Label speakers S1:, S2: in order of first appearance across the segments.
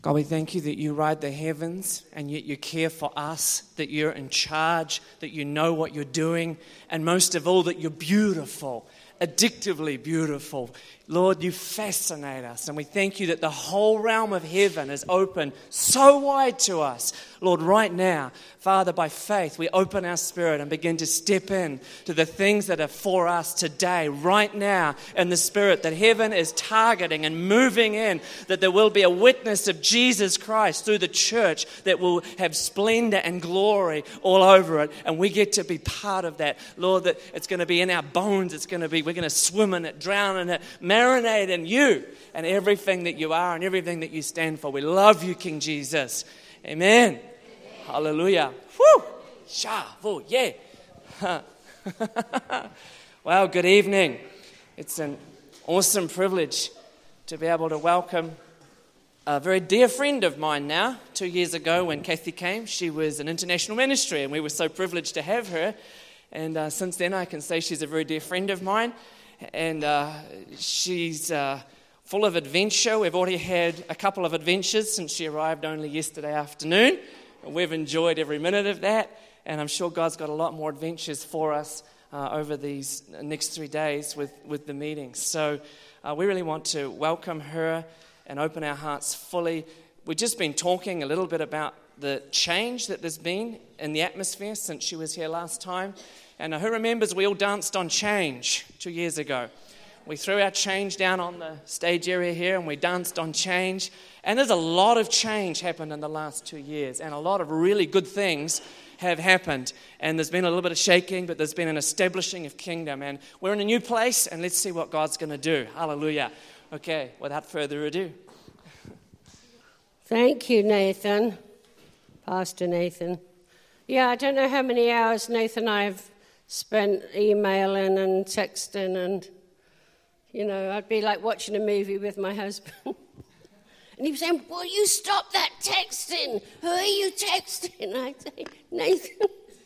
S1: God, we thank you that you ride the heavens and yet you care for us, that you're in charge, that you know what you're doing, and most of all, that you're beautiful, addictively beautiful. Lord, you fascinate us, and we thank you that the whole realm of heaven is open so wide to us. Lord, right now, Father, by faith, we open our spirit and begin to step in to the things that are for us today, right now, in the spirit that heaven is targeting and moving in, that there will be a witness of Jesus Christ through the church that will have splendor and glory all over it, and we get to be part of that. Lord, that it's going to be in our bones, we're going to swim in it, drown in it, marinate in you and everything that you are and everything that you stand for. We love you, King Jesus. Amen. Hallelujah. Woo! Shavo, yeah. Well, good evening. It's an awesome privilege to be able to welcome a very dear friend of mine now. 2 years ago when Kathy came, she was an international ministry and we were so privileged to have her. And since then I can say she's a very dear friend of mine. And she's full of adventure. We've already had a couple of adventures since she arrived only yesterday afternoon. We've enjoyed every minute of that, and I'm sure God's got a lot more adventures for us over these next 3 days with the meetings. So we really want to welcome her and open our hearts fully. We've just been talking a little bit about the change that there's been in the atmosphere since she was here last time. And who remembers we all danced on change 2 years ago? We threw our change down on the stage area here and we danced on change. And there's a lot of change happened in the last 2 years, and a lot of really good things have happened. And there's been a little bit of shaking, but there's been an establishing of kingdom. And we're in a new place, and let's see what God's going to do. Hallelujah. Okay, without further ado.
S2: Thank you, Nathan. Pastor Nathan. Yeah, I don't know how many hours Nathan and I have spent emailing and texting, and, you know, I'd be like watching a movie with my husband. And he was saying, will you stop that texting? Who are you texting? I'd say, Nathan.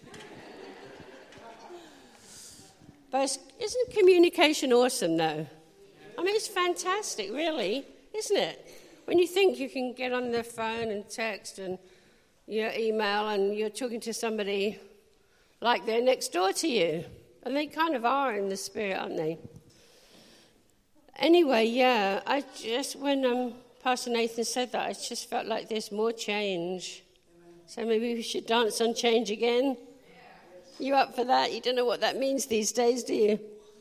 S2: But isn't communication awesome, though? I mean, it's fantastic, really, isn't it? When you think you can get on the phone and text and your email and you're talking to somebody like they're next door to you. And they kind of are in the spirit, aren't they? Anyway, yeah, when Pastor Nathan said that, I just felt like there's more change. So maybe we should dance on change again. You up for that? You don't know what that means these days, do you?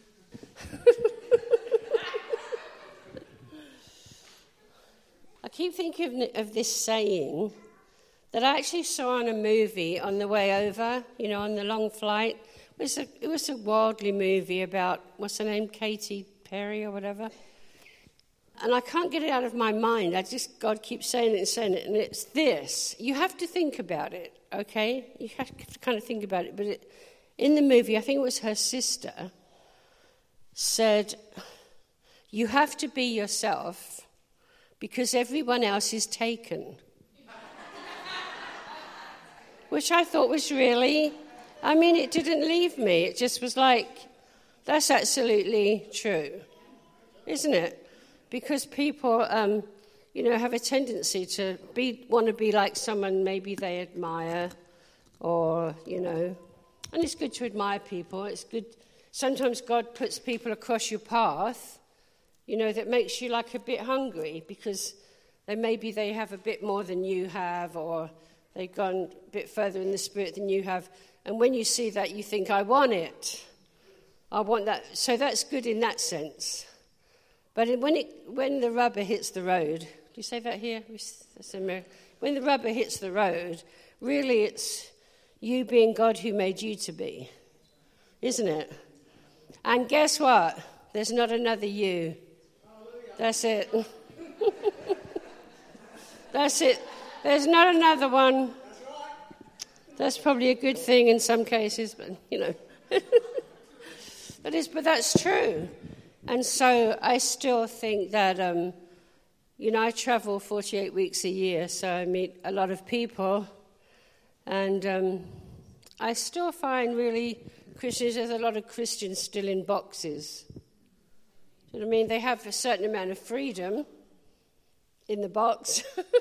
S2: I keep thinking of this saying that I actually saw on a movie on the way over, you know, on the long flight. It was a worldly movie about, what's her name, Katy Perry or whatever. And I can't get it out of my mind. God keeps saying it, and it's this. You have to think about it, okay? You have to kind of think about it. But in the movie, I think it was her sister, said, you have to be yourself because everyone else is taken. Which I thought was really, I mean, it didn't leave me. It just was like, that's absolutely true, isn't it? Because people, have a tendency to want to be like someone maybe they admire, or, and it's good to admire people. It's good. Sometimes God puts people across your path, that makes you like a bit hungry because maybe they have a bit more than you have, or they've gone a bit further in the spirit than you have. And when you see that, you think, I want it. I want that. So that's good in that sense. But when the rubber hits the road, do you say that here? When the rubber hits the road, really it's you being God who made you to be, isn't it? And guess what? There's not another you. That's it. That's it. There's not another one. That's probably a good thing in some cases, but, But that's true. And so I still think that, I travel 48 weeks a year, so I meet a lot of people. And I still find really there's a lot of Christians still in boxes. Do you know what I mean? They have a certain amount of freedom, in the box.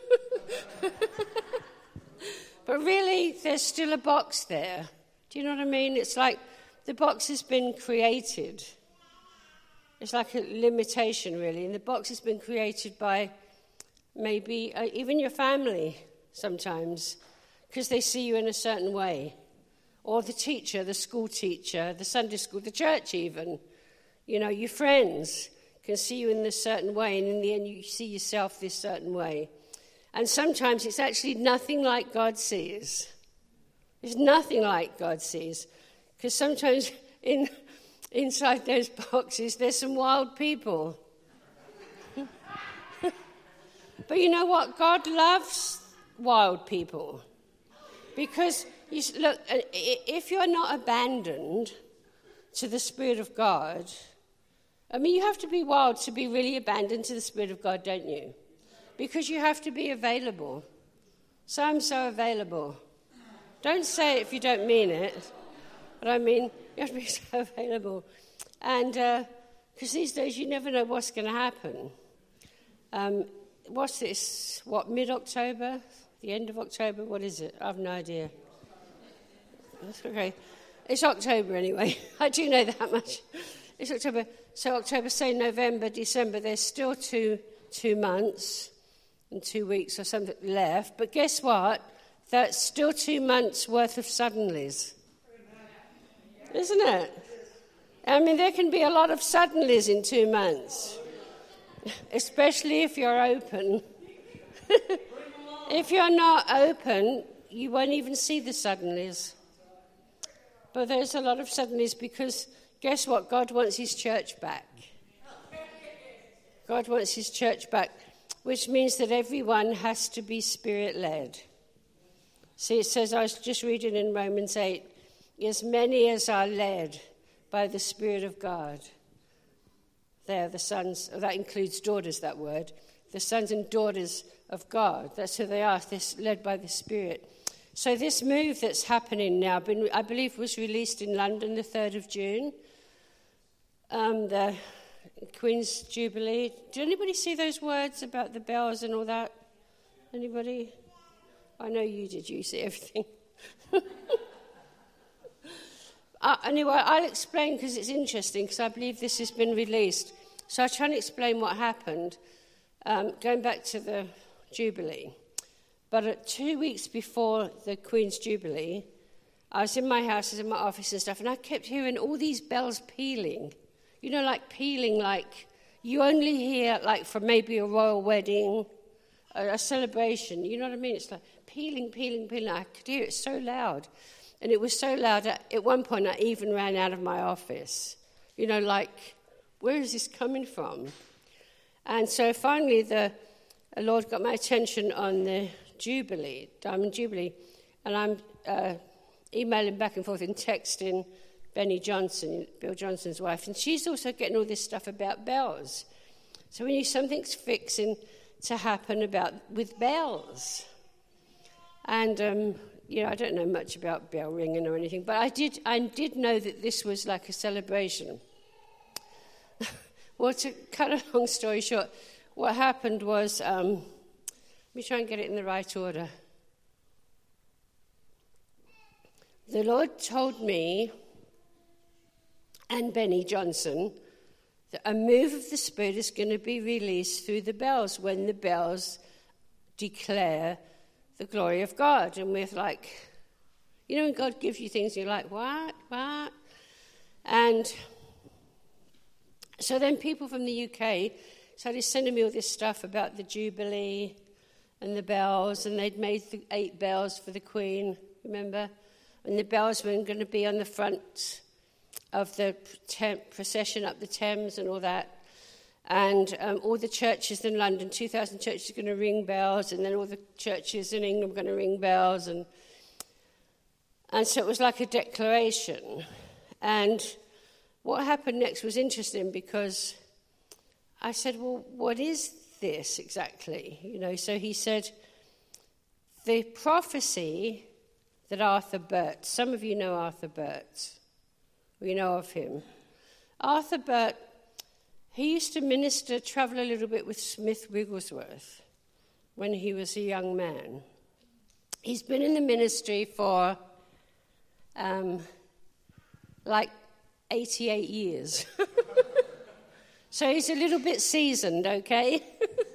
S2: But really, there's still a box there. Do you know what I mean? It's like the box has been created. It's like a limitation, really. And the box has been created by maybe even your family sometimes, because they see you in a certain way. Or the teacher, the school teacher, the Sunday school, the church even. You know, your friends can see you in this certain way, and in the end you see yourself this certain way. And sometimes it's actually nothing like God sees. It's nothing like God sees. Because sometimes inside those boxes there's some wild people. But you know what? God loves wild people. Because, look, if you're not abandoned to the Spirit of God, I mean, you have to be wild to be really abandoned to the Spirit of God, don't you? Because you have to be available. So I'm so available. Don't say it if you don't mean it. But I mean, you have to be so available. And because these days you never know what's going to happen. What's this? What, mid-October? The end of October? What is it? I have no idea. That's okay. It's October anyway. I do know that much. It's October. So October, say November, December, there's still two months and 2 weeks or something left. But guess what? That's still 2 months worth of suddenlies. Isn't it? I mean, there can be a lot of suddenlies in 2 months. Especially if you're open. If you're not open, you won't even see the suddenlies. But there's a lot of suddenlies because guess what? God wants his church back. God wants his church back, which means that everyone has to be Spirit-led. See, it says, I was just reading in Romans 8, as many as are led by the Spirit of God. They are the sons, that includes daughters, that word, the sons and daughters of God. That's who they are, they're led by the Spirit. So this move that's happening now, I believe was released in London the 3rd of June, the Queen's Jubilee. Did anybody see those words about the bells and all that? Anybody? I know you did, you see everything. Anyway, I'll explain because it's interesting, because I believe this has been released. So I'll try and explain what happened, going back to the Jubilee. But 2 weeks before the Queen's Jubilee, I was in my house, I was in my office and stuff, and I kept hearing all these bells pealing. You know, like pealing, like you only hear, like from maybe a royal wedding, a celebration. You know what I mean? It's like pealing, pealing, pealing. I could hear it so loud. And it was so loud, at one point I even ran out of my office. You know, like, where is this coming from? And so finally the Lord got my attention on the Jubilee, Diamond Jubilee, and I'm emailing back and forth and texting Benny Johnson, Bill Johnson's wife, and she's also getting all this stuff about bells. So we knew something's fixing to happen with bells. And you know, I don't know much about bell ringing or anything, but I did know that this was like a celebration. Well, to cut a long story short, what happened was, let me try and get it in the right order. The Lord told me and Benny Johnson that a move of the Spirit is going to be released through the bells when the bells declare the glory of God. And we're like, you know, when God gives you things, you're like, what? And so then people from the UK started sending me all this stuff about the Jubilee and the bells, and they'd made the 8 bells for the Queen, remember? And the bells were going to be on the front of the procession up the Thames and all that. And all the churches in London, 2,000 churches are going to ring bells, and then all the churches in England were going to ring bells. And so it was like a declaration. And what happened next was interesting, because I said, well, what is this exactly? You know, so he said, the prophecy that Arthur Burt, some of you know Arthur Burt, we know of him. Arthur Burt, he used to travel a little bit with Smith Wigglesworth. when he was a young man. He's been in the ministry for like 88 years. So he's a little bit seasoned, okay?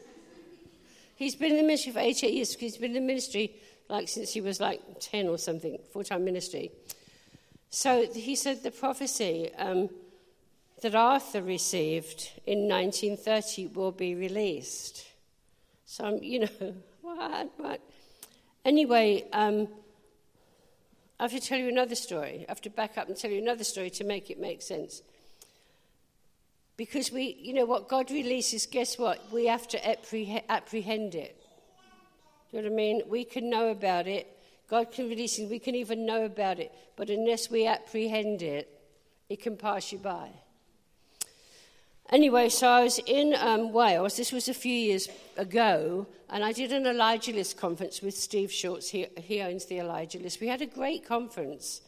S2: He's been in the ministry for 88 years. He's been in the ministry since he was 10 or something, full-time ministry. So he said the prophecy that Arthur received in 1930 will be released. So I'm, what? Anyway, I have to tell you another story. I have to back up and tell you another story to make it make sense. Because what God releases, guess what? We have to apprehend it. Do you know what I mean? We can know about it. God can release it. We can even know about it. But unless we apprehend it, it can pass you by. Anyway, so I was in Wales. This was a few years ago. And I did an Elijah List conference with Steve Schultz. He owns the Elijah List. We had a great conference.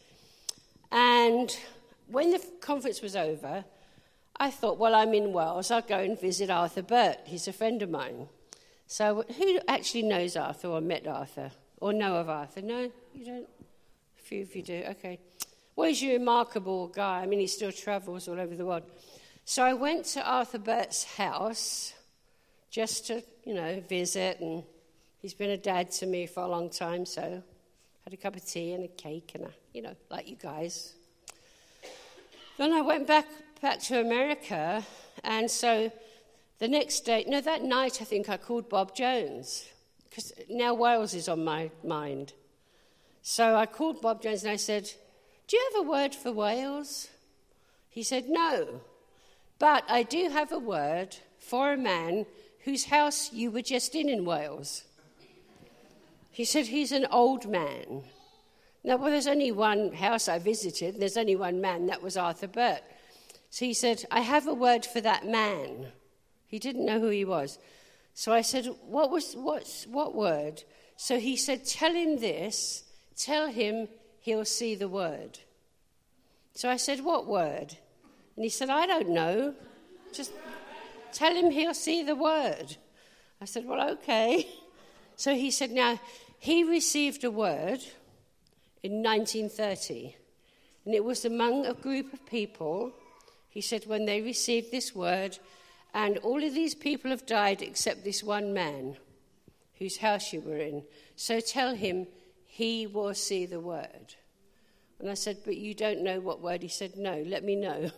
S2: And when the conference was over, I thought, well, I'm in Wales. I'll go and visit Arthur Burt. He's a friend of mine. So who actually knows Arthur or met Arthur or know of Arthur? No, you don't? A few of you do. Okay. Well, he's a remarkable guy. I mean, he still travels all over the world. So I went to Arthur Burt's house just to, visit. And he's been a dad to me for a long time. So had a cup of tea and a cake and like you guys. Then I went back to America, and so the next day, that night I think I called Bob Jones, because now Wales is on my mind. So I called Bob Jones and I said, do you have a word for Wales? He said, no, but I do have a word for a man whose house you were just in Wales. He said, he's an old man. Now, well, there's only one house I visited, there's only one man, that was Arthur Burt. So he said, I have a word for that man. He didn't know who he was. So I said, what word? So he said, tell him this, tell him he'll see the word. So I said, what word? And he said, I don't know, just tell him he'll see the word. I said, well, okay. So he said, now, he received a word in 1930, and it was among a group of people. He said, when they received this word, and all of these people have died except this one man whose house you were in. So tell him he will see the word. And I said, but you don't know what word? He said, no, let me know.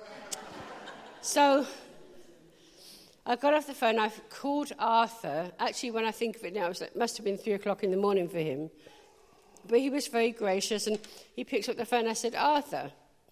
S2: So I got off the phone. I called Arthur. Actually, when I think of it now, it must have been 3 o'clock in the morning for him. But he was very gracious, and he picked up the phone. I said, Arthur,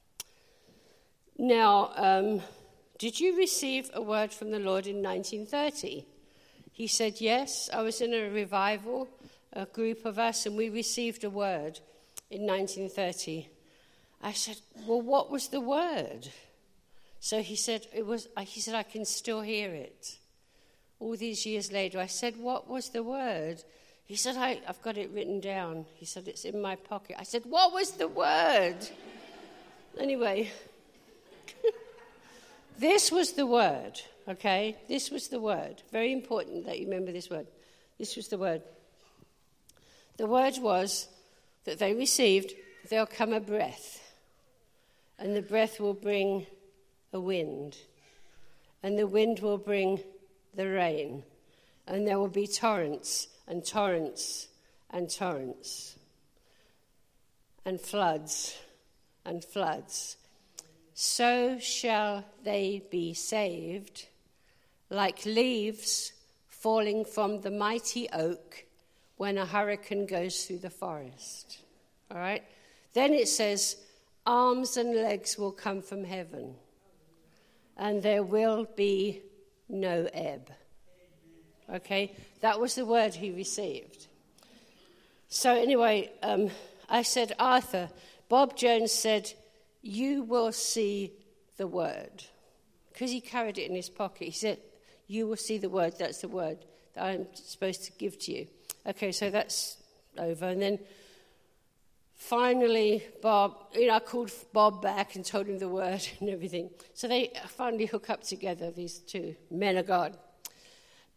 S2: now, did you receive a word from the Lord in 1930? He said, yes. I was in a revival, a group of us, and we received a word in 1930. I said, well, what was the word? So he said, I can still hear it. All these years later, I said, what was the word? He said, I've got it written down. He said, it's in my pocket. I said, what was the word? Anyway, this was the word, okay? This was the word. Very important that you remember this word. This was the word. The word was that they received, there'll come a breath, and the breath will bring a wind, and the wind will bring the rain, and there will be torrents and torrents and torrents, and floods and floods. So shall they be saved, like leaves falling from the mighty oak when a hurricane goes through the forest. All right? Then it says, arms and legs will come from heaven, and there will be no ebb. Okay? That was the word he received. So anyway, I said, Arthur, Bob Jones said, you will see the word. Because he carried it in his pocket. He said, you will see the word. That's the word that I'm supposed to give to you. Okay, so that's over. And then finally, I called Bob back and told him the word and everything. So they finally hook up together, these two men of God.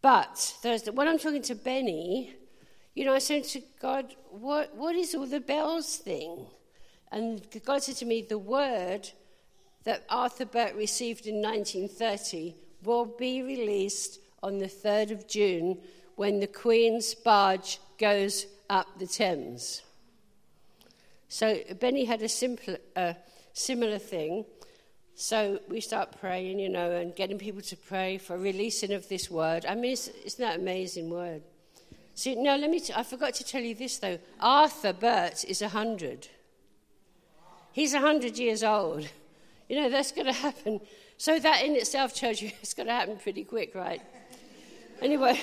S2: But when I'm talking to Benny, I said to God, what is all the bells thing? And God said to me, the word that Arthur Burt received in 1930 will be released on the 3rd of June when the Queen's barge goes up the Thames. So Benny had a similar thing. So we start praying, and getting people to pray for releasing of this word. I mean, isn't that an amazing word? See, now I forgot to tell you this, though. Arthur Burt is 100. He's 100 years old. That's going to happen. So that in itself tells you it's going to happen pretty quick, right? Anyway.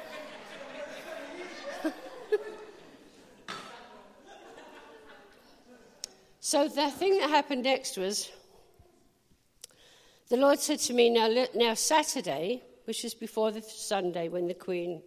S2: So the thing that happened next was, the Lord said to me, now Saturday, which is before the Sunday when the Queen,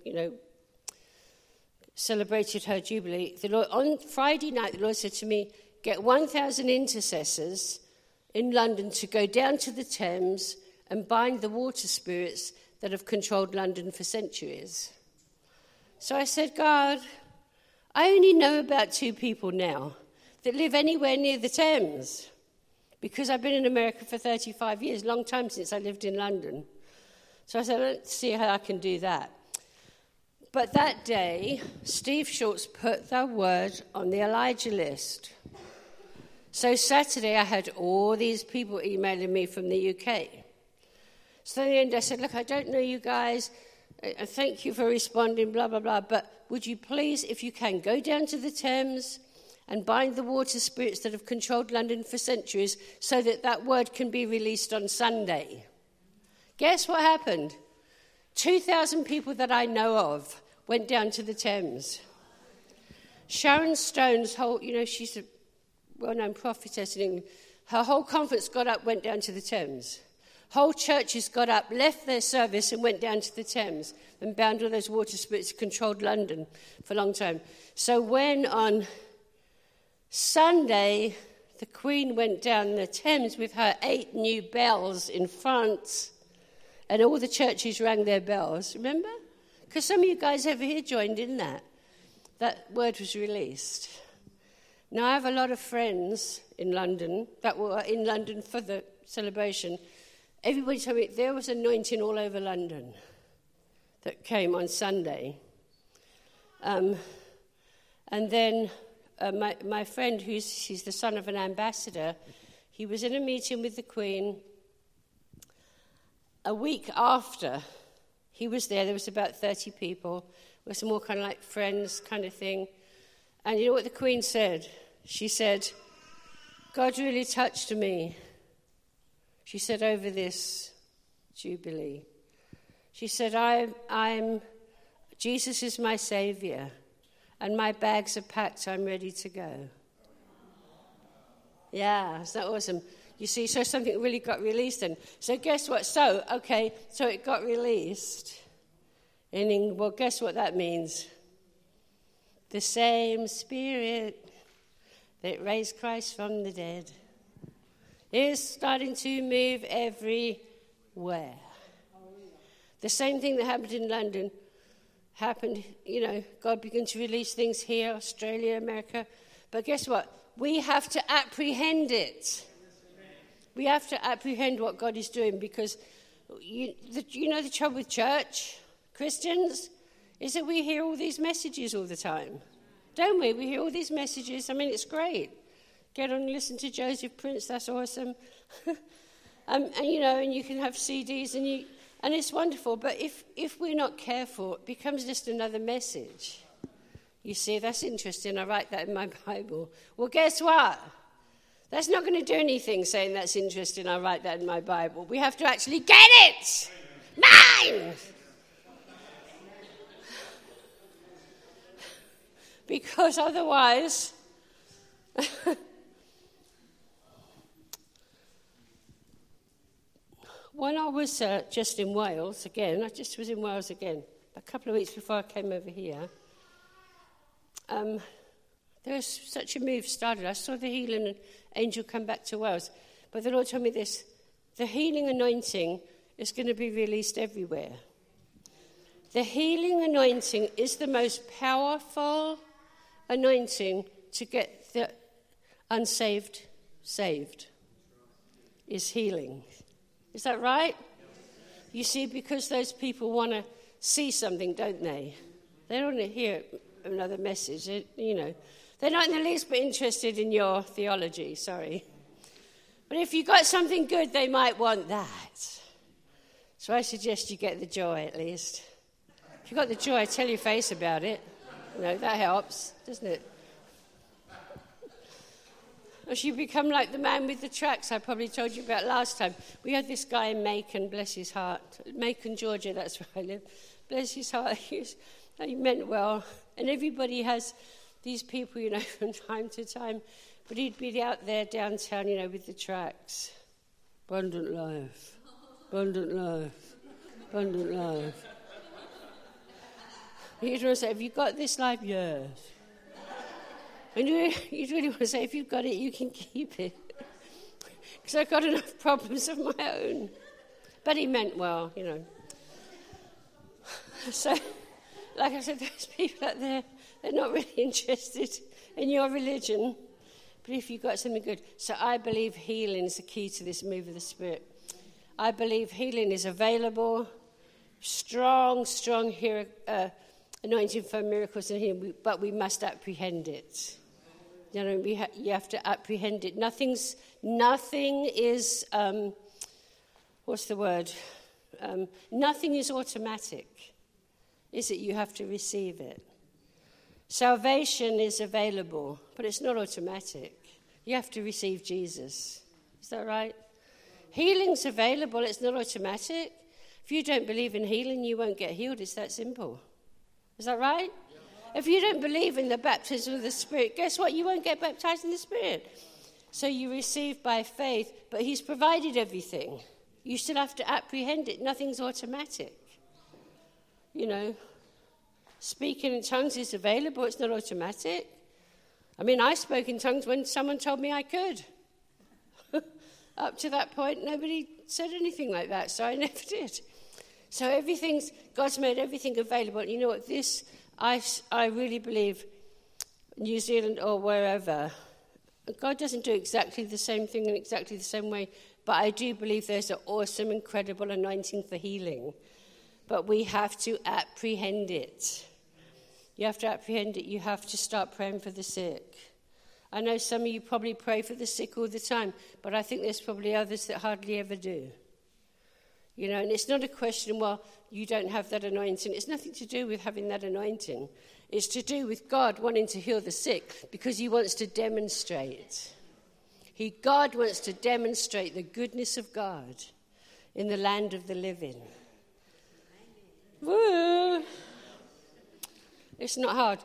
S2: celebrated her Jubilee, on Friday night, the Lord said to me, get 1,000 intercessors in London to go down to the Thames and bind the water spirits that have controlled London for centuries. So I said, God, I only know about 2 people now that live anywhere near the Thames, because I've been in America for 35 years, long time since I lived in London. So I said, let's see how I can do that. But that day, Steve Schultz put the word on the Elijah list. So Saturday, I had all these people emailing me from the UK. So in the end, I said, look, I don't know you guys. Thank you for responding, blah, blah, blah. But would you please, if you can, go down to the Thames and bind the water spirits that have controlled London for centuries so that word can be released on Sunday. Guess what happened? 2,000 people that I know of went down to the Thames. Sharon Stone's whole, she's a well-known prophetess in England. Her whole conference got up, went down to the Thames. Whole churches got up, left their service and went down to the Thames and bound all those water spirits that controlled London for a long time. So when on Sunday, the Queen went down the Thames with her 8 new bells in front, and all the churches rang their bells. Remember? Because some of you guys over here joined in that. That word was released. Now, I have a lot of friends in London that were in London for the celebration. Everybody told me there was anointing all over London that came on Sunday. And then my friend, he's the son of an ambassador, he was in a meeting with the Queen. A week after he was there was about 30 people, with some more kind of like friends kind of thing. And you know what the Queen said? She said, God really touched me. She said, over this Jubilee. She said, Jesus is my Saviour, and my bags are packed, I'm ready to go. Yeah, isn't that awesome? You see, so something really got released then. So guess what? So it got released. And well, guess what that means? The same Spirit that raised Christ from the dead is starting to move everywhere. The same thing that happened in London happened, God began to release things here, Australia, America. But guess what? We have to apprehend it. We have to apprehend what God is doing, because the trouble with church, Christians, is that we hear all these messages all the time. Don't we? We hear all these messages. I mean, it's great. Get on and listen to Joseph Prince. That's awesome. And you can have CDs and it's wonderful. But if we're not careful, it becomes just another message. You see, that's interesting. I write that in my Bible. Well, guess what? That's not going to do anything saying that's interesting. I write that in my Bible. We have to actually get it. Mine! Because otherwise... When I was just in Wales again, I just was in Wales again, a couple of weeks before I came over here, there was such a move started. I saw the healing angel come back to Wales. But the Lord told me this: the healing anointing is going to be released everywhere. The healing anointing is the most powerful anointing to get the unsaved saved. Is healing. Is that right? You see, because those people want to see something, don't they? They don't want to hear another message, They're not in the least bit interested in your theology, sorry. But if you've got something good, they might want that. So I suggest you get the joy at least. If you've got the joy, tell your face about it. That helps, doesn't it? Or you become like the man with the tracts I probably told you about last time. We had this guy in Macon, bless his heart. Macon, Georgia, that's where I live. Bless his heart. He meant well. And everybody has these people, from time to time. But he'd be out there downtown, with the tracts. Abundant life. Abundant life. Abundant life. You'd want to say, have you got this life? Yes. And you'd really want to say, if you've got it, you can keep it. Because I've got enough problems of my own. But he meant well, So, like I said, those people out there, they're not really interested in your religion. But if you've got something good. So I believe healing is the key to this move of the Spirit. I believe healing is available. Strong anointing for miracles and healing. But we must apprehend it. You have to apprehend it. Nothing is, nothing is automatic, is it? You have to receive it. Salvation is available, but it's not automatic. You have to receive Jesus. Is that right? Healing's available, it's not automatic. If you don't believe in healing, you won't get healed. It's that simple. Is that right? If you don't believe in the baptism of the Spirit, guess what? You won't get baptized in the Spirit. So you receive by faith, but he's provided everything. You still have to apprehend it. Nothing's automatic. Speaking in tongues is available. It's not automatic. I spoke in tongues when someone told me I could. Up to that point, nobody said anything like that, so I never did. So God's made everything available. You know what, I really believe New Zealand or wherever, God doesn't do exactly the same thing in exactly the same way, but I do believe there's an awesome, incredible anointing for healing. But we have to apprehend it. You have to apprehend it. You have to start praying for the sick. I know some of you probably pray for the sick all the time, but I think there's probably others that hardly ever do. And it's not a question, well, you don't have that anointing. It's nothing to do with having that anointing. It's to do with God wanting to heal the sick because he wants to demonstrate. God wants to demonstrate the goodness of God in the land of the living. Woo! It's not hard.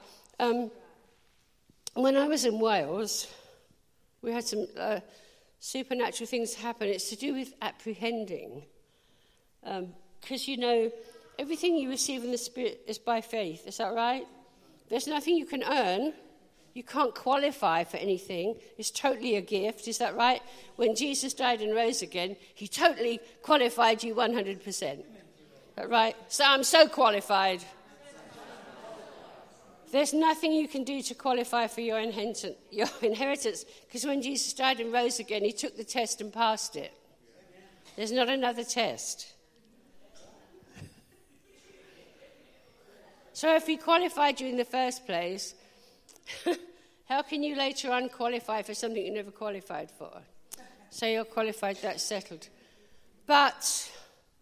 S2: When I was in Wales, we had some supernatural things happen. It's to do with apprehending. Because, everything you receive in the Spirit is by faith. Is that right? There's nothing you can earn. You can't qualify for anything. It's totally a gift. Is that right? When Jesus died and rose again, he totally qualified you 100%. Is that right? So I'm so qualified. There's nothing you can do to qualify for your inheritance, because when Jesus died and rose again, he took the test and passed it. There's not another test. So if he qualified you in the first place, how can you later on qualify for something you never qualified for? So you're qualified, that's settled. But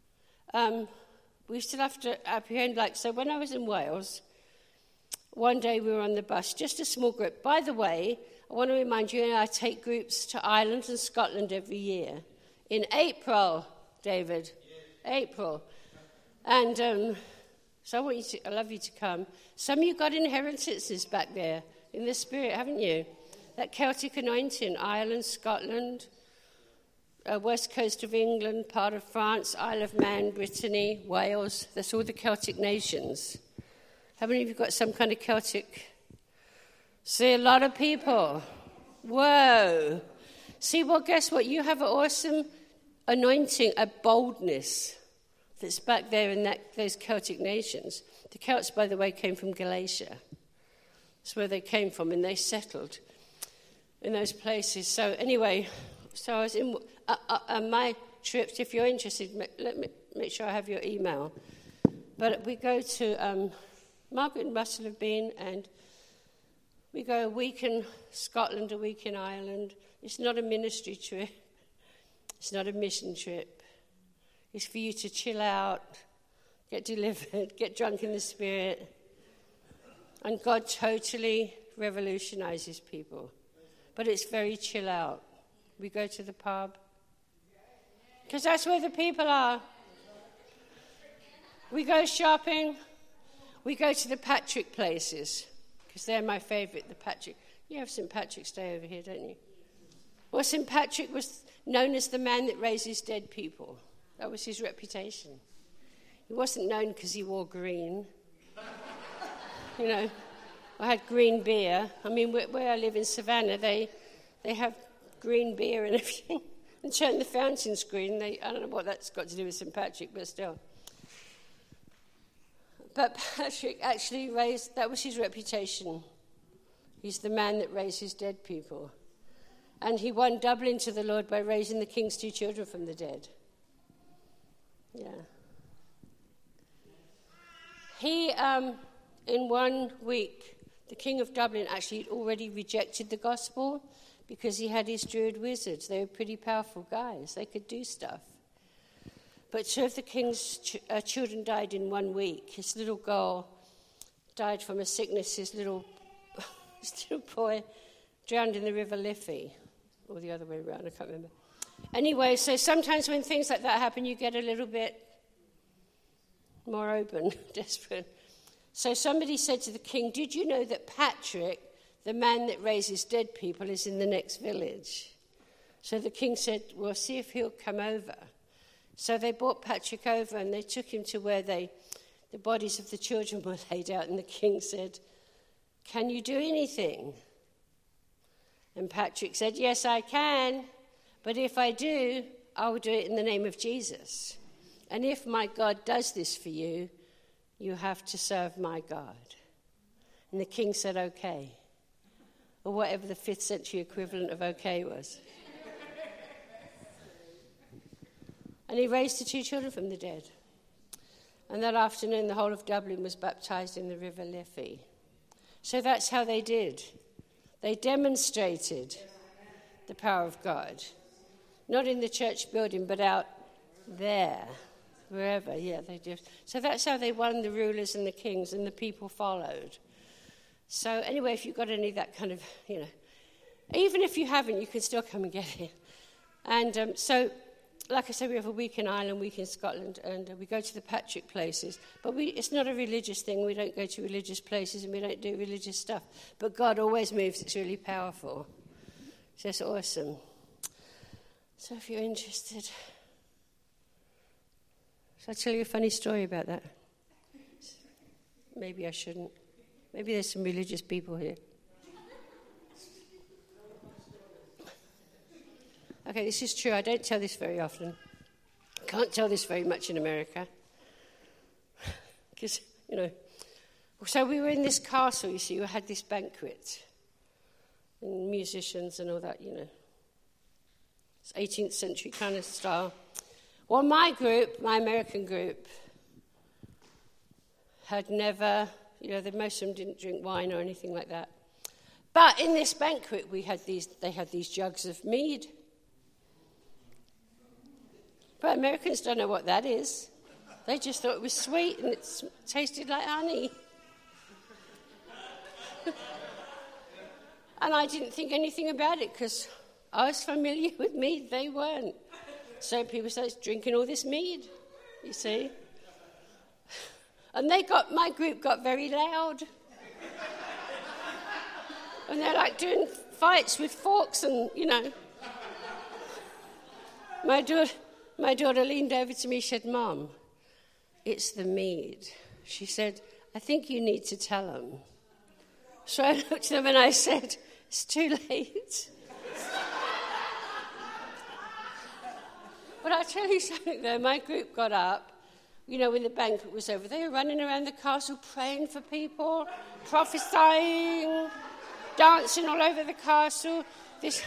S2: we still have to apprehend, so when I was in Wales, one day we were on the bus, just a small group. By the way, I want to remind you, I take groups to Ireland and Scotland every year. In April, David, April. And so I love you to come. Some of you got inheritances back there in the Spirit, haven't you? That Celtic anointing, Ireland, Scotland, west coast of England, part of France, Isle of Man, Brittany, Wales. That's all the Celtic nations. How many of you got some kind of Celtic? See, a lot of people. Whoa. See, well, guess what? You have an awesome anointing, a boldness that's back there in those Celtic nations. The Celts, by the way, came from Galatia. That's where they came from, and they settled in those places. So anyway, I was in my trips. If you're interested, let me make sure I have your email. But we go to, Margaret and Russell have been, and we go a week in Scotland, a week in Ireland. It's not a ministry trip. It's not a mission trip. It's for you to chill out, get delivered, get drunk in the Spirit. And God totally revolutionizes people. But it's very chill out. We go to the pub. Because that's where the people are. We go shopping. We go to the Patrick places. Because they're my favourite, the Patrick. You have St. Patrick's Day over here, don't you? Well, St. Patrick was known as the man that raises dead people. That was his reputation. He wasn't known because he wore green. You know, I had green beer. I mean, where I live in Savannah, they have green beer and everything. And turn the fountains green. I don't know what that's got to do with St. Patrick, but still. But Patrick actually that was his reputation. He's the man that raises dead people. And he won Dublin to the Lord by raising the king's 2 children from the dead. Yeah. He, in 1 week, the king of Dublin actually had already rejected the gospel because he had his druid wizards. They were pretty powerful guys. They could do stuff. But 2 of the king's children died in 1 week. His little girl died from a sickness. His little boy drowned in the River Liffey. Or the other way around, I can't remember. Anyway, so sometimes when things like that happen, you get a little bit more open, desperate. So somebody said to the king, "Did you know that Patrick, the man that raises dead people, is in the next village?" So the king said, "Well, see if he'll come over." So they brought Patrick over and they took him to where the bodies of the children were laid out. And the king said, "Can you do anything?" And Patrick said, "Yes, I can. But if I do, I will do it in the name of Jesus. And if my God does this for you, you have to serve my God." And the king said, "Okay." Or whatever the 5th century equivalent of okay was. And he raised the 2 children from the dead. And that afternoon, the whole of Dublin was baptized in the River Liffey. So that's how they did. They demonstrated the power of God. Not in the church building, but out there, wherever. Yeah, they did. So that's how they won the rulers and the kings, and the people followed. So anyway, if you've got any of that kind of, even if you haven't, you can still come and get it. And so, like I said, we have a week in Ireland, a week in Scotland, and we go to the Patrick places. But it's not a religious thing. We don't go to religious places and we don't do religious stuff. But God always moves. It's really powerful. It's just awesome. So if you're interested, shall I tell you a funny story about that? Maybe I shouldn't. Maybe there's some religious people here. Okay, this is true. I don't tell this very often. Can't tell this very much in America. Because, So we were in this castle, you see. We had this banquet. And musicians and all that, It's 18th century kind of style. Well, my American group, had never, most of them didn't drink wine or anything like that. But in this banquet, they had these jugs of mead. But Americans don't know what that is. They just thought it was sweet and it tasted like honey. And I didn't think anything about it because I was familiar with mead. They weren't. So people started drinking all this mead, you see. And my group got very loud. And they're like doing fights with forks and, My daughter leaned over to me, she said, "Mom, it's the mead." She said, "I think you need to tell them." So I looked at them and I said, "It's too late." But I'll tell you something though, my group got up when the banquet was over, they were running around the castle praying for people, prophesying, dancing all over the castle. This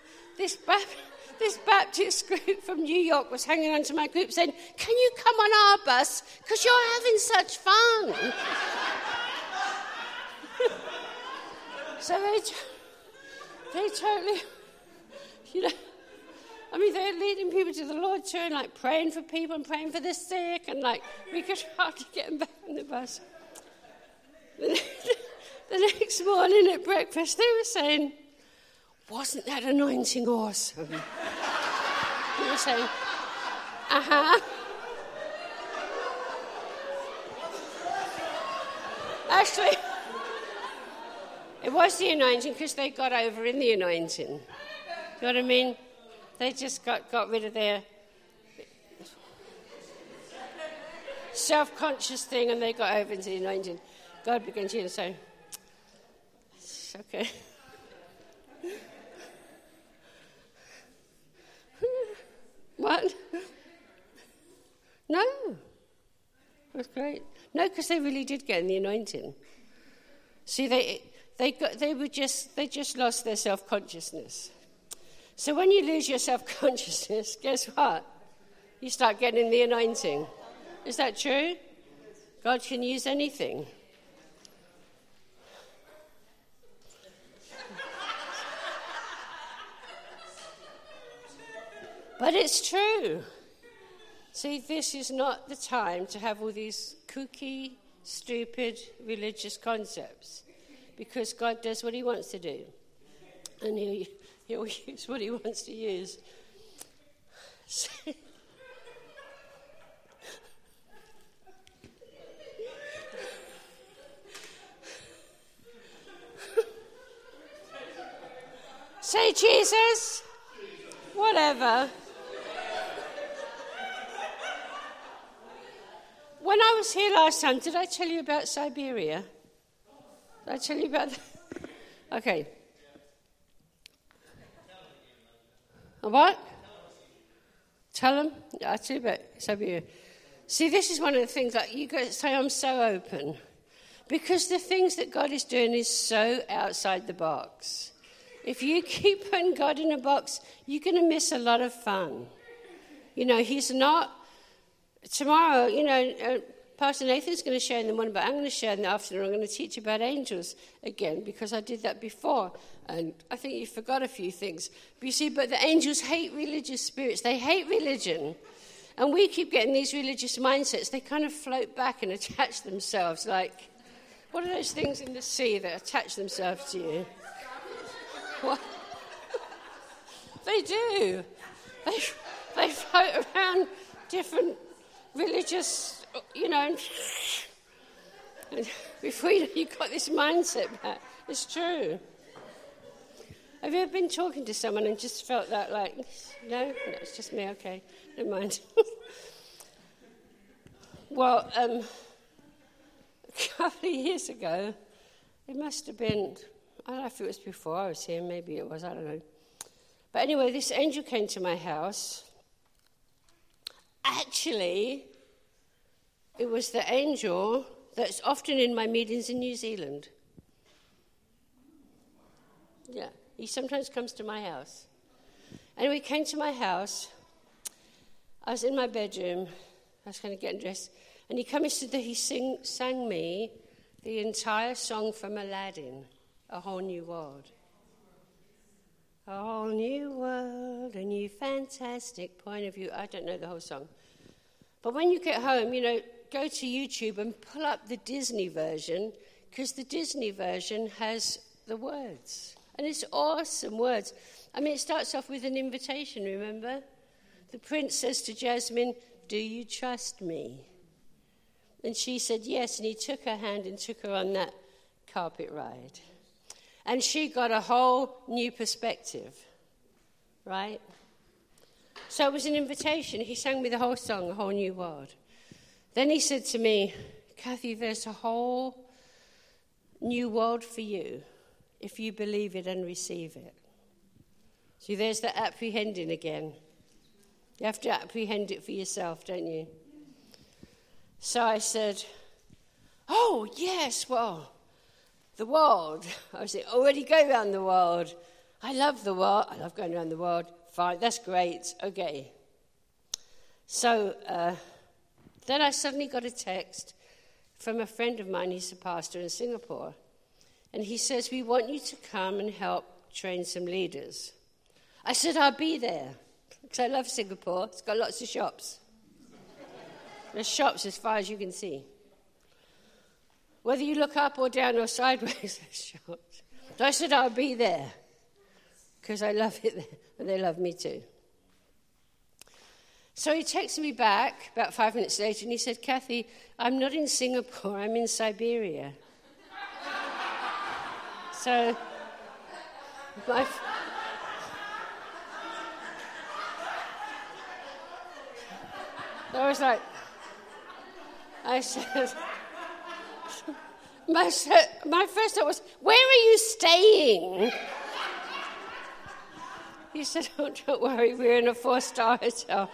S2: Baptist group from New York was hanging on to my group saying, "Can you come on our bus? Because you're having such fun." So they totally, they're leading people to the Lord too, and like praying for people and praying for the sick, and like we could hardly get them back on the bus. The next morning at breakfast, they were saying, "Wasn't that anointing awesome?" They were saying, "Uh-huh." Actually, it was the anointing because they got over in the anointing. You know what I mean? They just got rid of their self-conscious thing and they got over into the anointing. God began to say, "It's okay." What? No. It was great. No, because they really did get in the anointing. See, they just lost their self-consciousness. So when you lose your self-consciousness, guess what? You start getting in the anointing. Is that true? God can use anything. But it's true. See, this is not the time to have all these kooky, stupid religious concepts, because God does what he wants to do. And he'll use what he wants to use. Say Jesus. Whatever. When I was here last time, did I tell you about Siberia? Did I tell you about that? Okay. What? Tell them? I'll tell you about Siberia. See, this is one of the things that you guys say, I'm so open. Because the things that God is doing is so outside the box. If you keep putting God in a box, you're going to miss a lot of fun. He's not... Tomorrow, Pastor Nathan's going to share in the morning, but I'm going to share in the afternoon. I'm going to teach about angels again, because I did that before. And I think you forgot a few things. But you see, but the angels hate religious spirits. They hate religion. And we keep getting these religious mindsets. They kind of float back and attach themselves. Like, what are those things in the sea that attach themselves to you? What? They do. They float around different religious, and before you've got this mindset back. It's true. Have you ever been talking to someone and just felt that no, it's just me, okay, never mind. Well, a couple of years ago, it must have been, I don't know if it was before I was here, maybe it was, I don't know. But anyway, this angel came to my house. Actually, it was the angel that's often in my meetings in New Zealand. Yeah, he sometimes comes to my house. Anyway, he came to my house. I was in my bedroom. I was kind of getting dressed. And he came and said that he sang me the entire song from Aladdin, A Whole New World. A whole new world, a new fantastic point of view. I don't know the whole song. But when you get home, go to YouTube and pull up the Disney version, because the Disney version has the words. And it's awesome words. It starts off with an invitation, remember? The prince says to Jasmine, "Do you trust me?" And she said yes, and he took her hand and took her on that carpet ride. And she got a whole new perspective, right? So it was an invitation. He sang me the whole song, A Whole New World. Then he said to me, "Kathy, there's a whole new world for you if you believe it and receive it." See, there's the apprehending again. You have to apprehend it for yourself, don't you? So I said, oh, yes, well, the world. I said, already go around the world. I love the world. I love going around the world. Fine, that's great. Okay. So then I suddenly got a text from a friend of mine. He's a pastor in Singapore. And he says, we want you to come and help train some leaders. I said, I'll be there. Because I love Singapore. It's got lots of shops. There's shops as far as you can see. Whether you look up or down or sideways, there's shops. So I said, I'll be there. Because I love it there. And they love me too. So he texted me back about 5 minutes later, and he said, Kathy, I'm not in Singapore, I'm in Siberia. So I was like, I said, my first thought was, where are you staying? He said, oh, don't worry, we're in a 4-star hotel.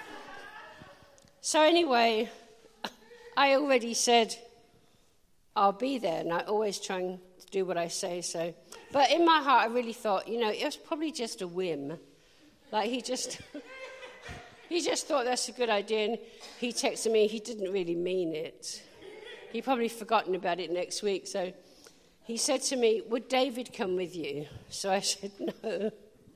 S2: So anyway, I already said, I'll be there, and I always try and do what I say. So, but in my heart, I really thought, it was probably just a whim. Like he just thought that's a good idea, and he texted me. He didn't really mean it. He probably forgotten about it next week. So he said to me, would David come with you? So I said, no.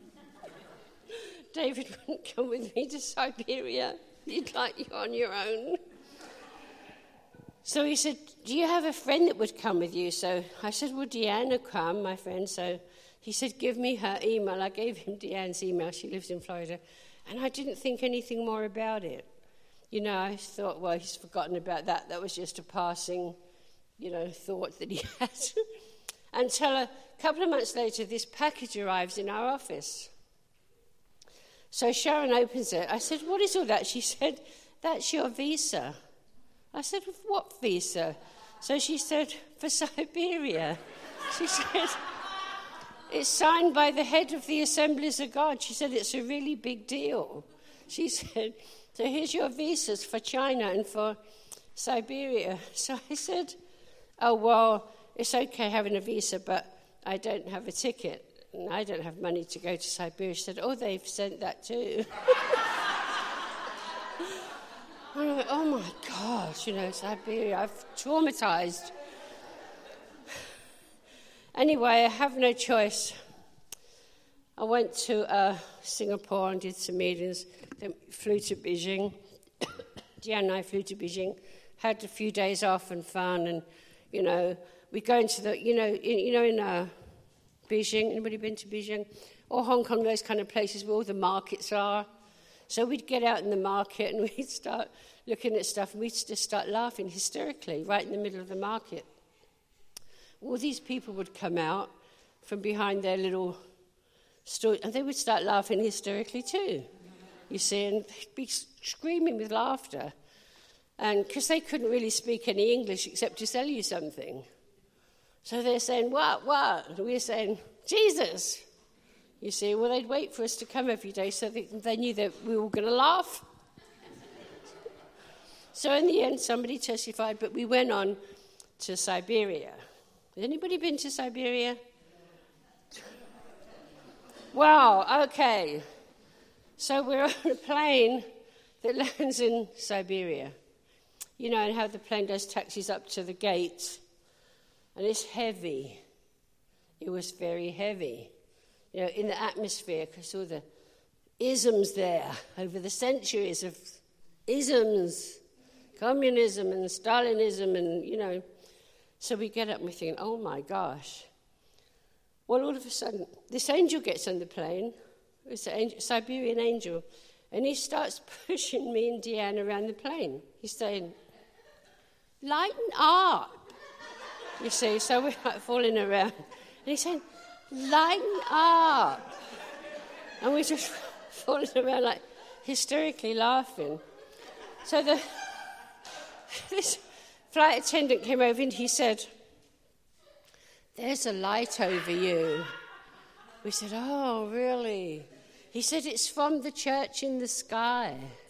S2: David wouldn't come with me to Siberia. He'd like you on your own. So he said, do you have a friend that would come with you? So I said, would Deanna come, my friend? So he said, give me her email. I gave him Deanne's email. She lives in Florida. And I didn't think anything more about it. I thought, well, he's forgotten about that. That was just a passing, thought that he had. Until a couple of months later, this package arrives in our office. So Sharon opens it. I said, what is all that? She said, that's your visa. I said, what visa? So she said, for Siberia. She said, it's signed by the head of the Assemblies of God. She said, it's a really big deal. She said, so here's your visas for China and for Siberia. So I said, oh, well, it's okay having a visa, but I don't have a ticket. And I don't have money to go to Siberia. She said, oh, they've sent that too. I went, oh my gosh, Siberia, I've traumatized. Anyway, I have no choice. I went to Singapore and did some meetings, then flew to Beijing. Deanne and I flew to Beijing, had a few days off and fun, and, we go into the, in Beijing, anybody been to Beijing? Or Hong Kong, those kind of places where all the markets are. So we'd get out in the market and we'd start looking at stuff and we'd just start laughing hysterically right in the middle of the market. All these people would come out from behind their little store and they would start laughing hysterically too, you see, and they'd be screaming with laughter. And because they couldn't really speak any English except to sell you something. So they're saying, what? And we're saying, Jesus. You see, well, they'd wait for us to come every day so they knew that we were going to laugh. So in the end, somebody testified, but we went on to Siberia. Has anybody been to Siberia? Wow, okay. So we're on a plane that lands in Siberia. And how the plane does taxis up to the gate. And it's heavy. It was very heavy. In the atmosphere, because all the isms there, over the centuries of isms, communism and Stalinism and, So we get up and we think, oh my gosh. Well, all of a sudden, this angel gets on the plane. It's an Siberian angel. And he starts pushing me and Deanne around the plane. He's saying, lighten up. You see, so we're like falling around. And he's saying, lighten up. And we're just falling around like hysterically laughing. So this flight attendant came over and he said, there's a light over you. We said, oh, really? He said, it's from the church in the sky.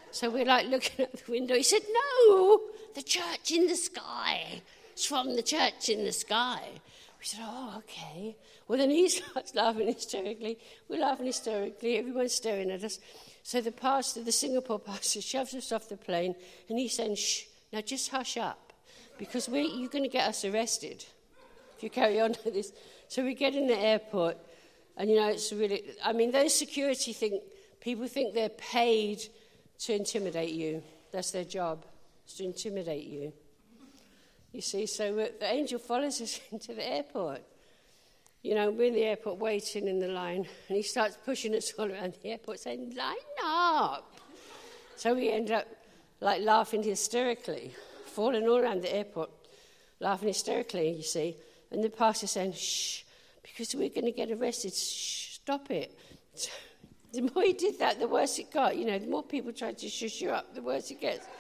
S2: So we're like looking out the window. He said, no, the church in the sky. It's from the church in the sky. We said, oh, okay. Well, then he starts laughing hysterically. We're laughing hysterically. Everyone's staring at us. So the pastor, the Singapore pastor, shoves us off the plane, and he's saying, shh, now just hush up, because you're going to get us arrested if you carry on like this. So we get in the airport, and, it's really, those security people think they're paid to intimidate you. That's their job, is to intimidate you. You see, so the angel follows us into the airport. We're in the airport waiting in the line, and he starts pushing us all around the airport, saying, line up. So we end up, laughing hysterically, falling all around the airport, laughing hysterically, you see. And the pastor saying, shh, because we're going to get arrested. Shh, stop it. So the more he did that, the worse it got. The more people tried to shush you up, the worse it gets.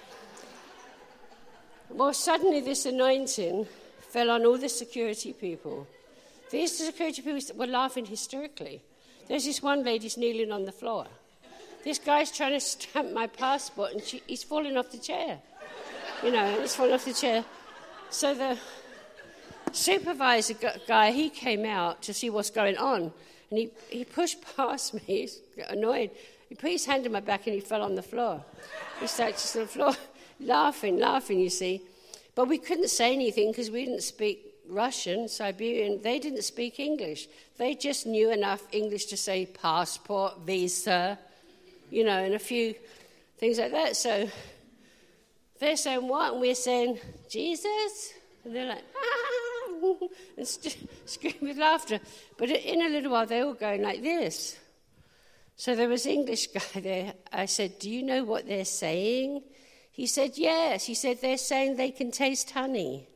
S2: Well, suddenly this anointing fell on all the security people. These security people were laughing hysterically. There's this one lady's kneeling on the floor. This guy's trying to stamp my passport, and he's falling off the chair. He's falling off the chair. So the supervisor guy, he came out to see what's going on, and he pushed past me. He's annoyed. He put his hand on my back, and he fell on the floor. He started just on the floor, laughing, you see. But we couldn't say anything because we didn't speak Russian, Siberian. They didn't speak English. They just knew enough English to say passport, visa, and a few things like that. So they're saying what? And we're saying, Jesus? And they're like, ah, and screaming with laughter. But in a little while, they're all going like this. So there was an English guy there. I said, do you know what they're saying? He said, yes. He said, they're saying they can taste honey.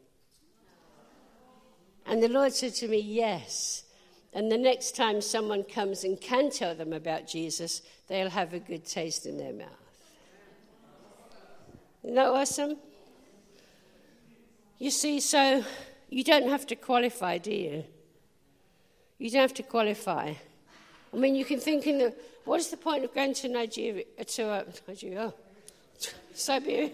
S2: And the Lord said to me, yes. And the next time someone comes and can tell them about Jesus, they'll have a good taste in their mouth. Isn't that awesome? You see, so you don't have to qualify, do you? You don't have to qualify. You can think what is the point of going to Nigeria, Siberia?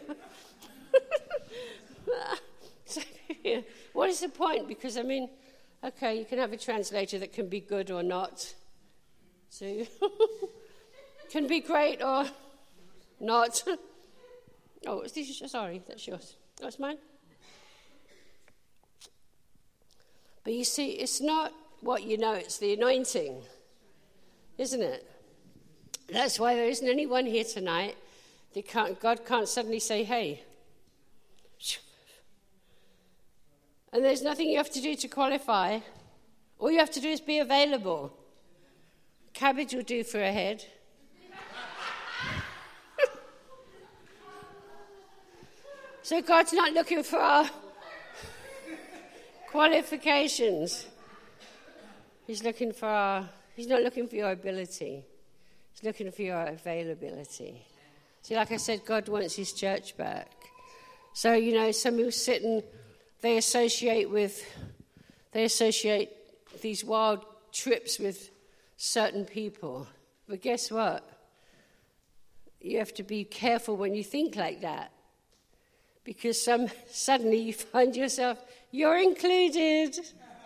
S2: Siberia. What is the point? Because, okay, you can have a translator that can be good or not. So, can be great or not. Oh, sorry, that's yours. That's mine. But you see, it's not what you know, it's the anointing, isn't it? That's why there isn't anyone here tonight. God can't suddenly say, hey. And there's nothing you have to do to qualify. All you have to do is be available. Cabbage will do for a head. So God's not looking for our qualifications. He's not looking for your ability. He's looking for your availability. See, like I said, God wants his church back. So, some people sit and they associate these wild trips with certain people. But guess what? You have to be careful when you think like that. Because suddenly you find yourself, you're included.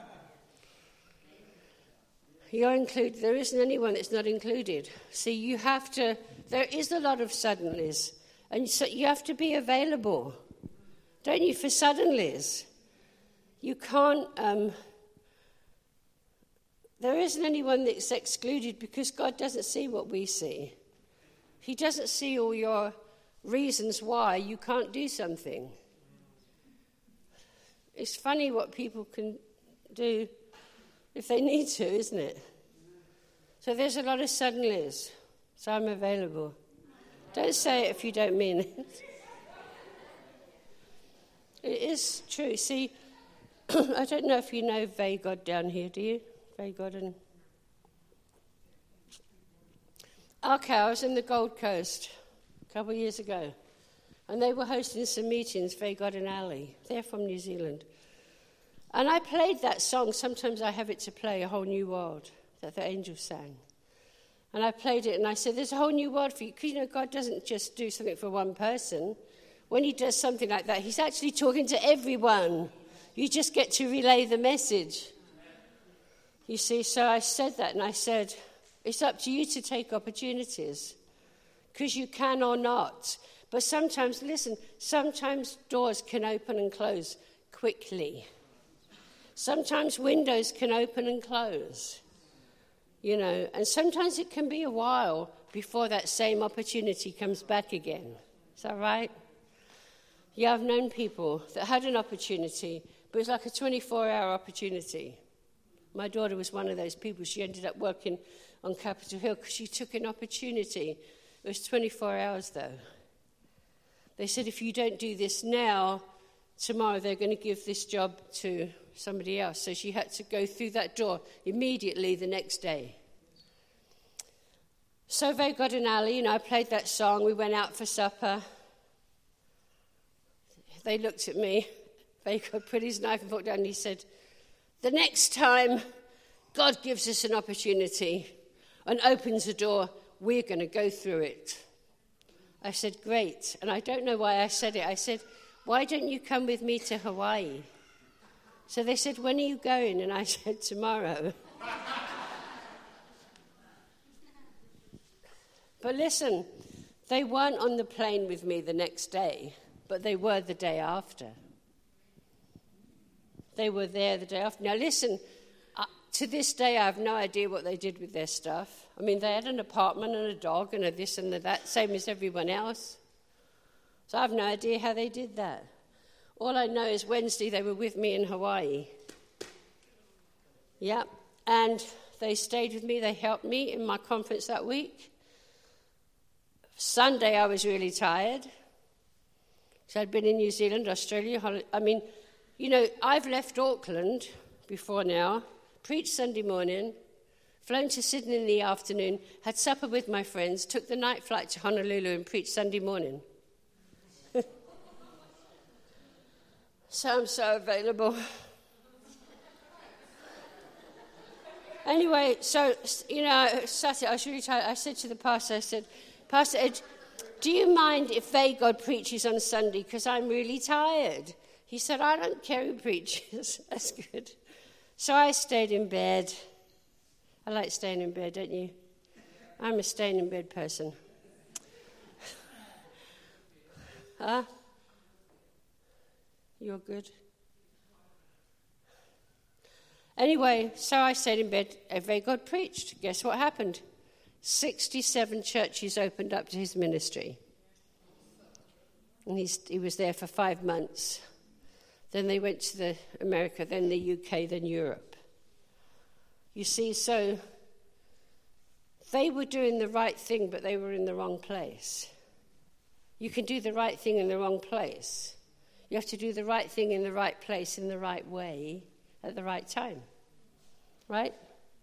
S2: You're included. There isn't anyone that's not included. See, there is a lot of suddenlies. And so you have to be available, don't you, for suddenlies. You can't, there isn't anyone that's excluded because God doesn't see what we see. He doesn't see all your reasons why you can't do something. It's funny what people can do if they need to, isn't it? So there's a lot of suddenlies. So I'm available. Don't say it if you don't mean it. It is true. See, I don't know if you know Vagod down here, do you? Vagod and... Okay, I was in the Gold Coast a couple of years ago, and they were hosting some meetings, Vagod and Ali. They're from New Zealand. And I played that song. Sometimes I have it to play, A Whole New World, that the angels sang. And I played it and I said, there's a whole new world for you. Because, God doesn't just do something for one person. When he does something like that, he's actually talking to everyone. You just get to relay the message. You see, so I said that and I said, it's up to you to take opportunities. Because you can or not. But sometimes, listen, sometimes doors can open and close quickly. Sometimes windows can open and close. And sometimes it can be a while before that same opportunity comes back again. Is that right? Yeah, I've known people that had an opportunity, but it was like a 24-hour opportunity. My daughter was one of those people. She ended up working on Capitol Hill because she took an opportunity. It was 24 hours, though. They said, if you don't do this now, tomorrow they're going to give this job to somebody else. So she had to go through that door immediately the next day. So God and Ali, I played that song. We went out for supper. They looked at me. God put his knife and fork down and he said, the next time God gives us an opportunity and opens a door, we're going to go through it. I said, great. And I don't know why I said it. I said, why don't you come with me to Hawaii? So they said, when are you going? And I said, tomorrow. But listen, they weren't on the plane with me the next day, but they were the day after. They were there the day after. Now listen, to this day I have no idea what they did with their stuff. I mean, they had an apartment and a dog and a this and a that, same as everyone else. So I have no idea how they did that. All I know is Wednesday they were with me in Hawaii. Yeah, and they stayed with me. They helped me in my conference that week. Sunday I was really tired. So I'd been in New Zealand, Australia. I've left Auckland before now, preached Sunday morning, flown to Sydney in the afternoon, had supper with my friends, took the night flight to Honolulu and preached Sunday morning. So I'm so available. Anyway, Saturday, I was really tired. I said to the pastor, I said, Pastor Ed, do you mind if God preaches on Sunday? Because I'm really tired. He said, I don't care who preaches. That's good. So I stayed in bed. I like staying in bed, don't you? I'm a staying in bed person. Huh? You're good. Anyway, so I stayed in bed. God preached. Guess what happened? 67 churches opened up to his ministry. And he was there for 5 months. Then they went to America, then the UK, then Europe. You see, so they were doing the right thing, but they were in the wrong place. You can do the right thing in the wrong place. You have to do the right thing in the right place, in the right way, at the right time. Right?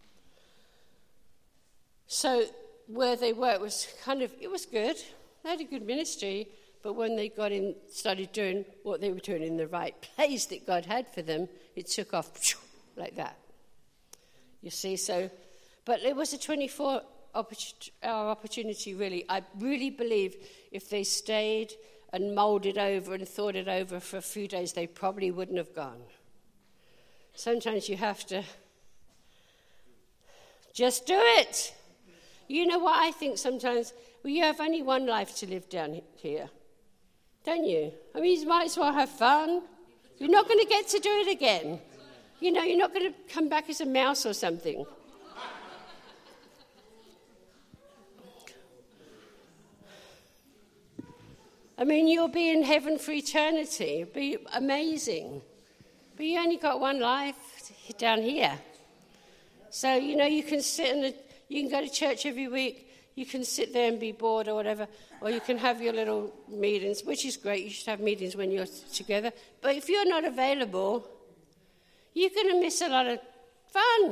S2: So where they were, it was good. They had a good ministry, but when they got in, started doing what they were doing in the right place that God had for them, it took off like that. You see, but it was a 24-hour opportunity, really. I really believe if they stayed and mulled it over and thought it over for a few days, they probably wouldn't have gone. Sometimes you have to just do it. You know what I think sometimes? Well, you have only one life to live down here, don't you? I mean, you might as well have fun. You're not going to get to do it again. You're not going to come back as a mouse or something. I mean, you'll be in heaven for eternity. It'll be amazing. But you only got one life down here. So, you can sit you can go to church every week. You can sit there and be bored or whatever. Or you can have your little meetings, which is great. You should have meetings when you're together. But if you're not available, you're going to miss a lot of fun.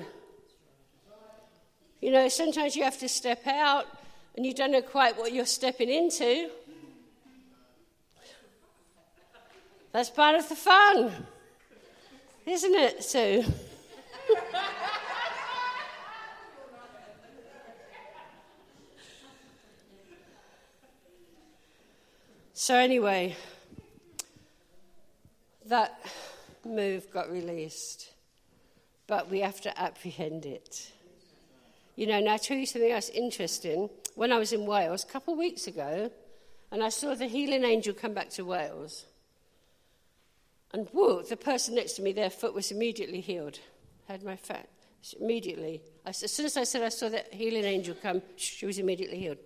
S2: Sometimes you have to step out and you don't know quite what you're stepping into. That's part of the fun, isn't it, Sue? So anyway, that move got released, but we have to apprehend it. You know, now I'll tell you something else interesting. When I was in Wales a couple of weeks ago, and I saw the healing angel come back to Wales, and whoa, the person next to me, their foot was immediately healed. Had my foot immediately. As soon as I said I saw the healing angel come, she was immediately healed.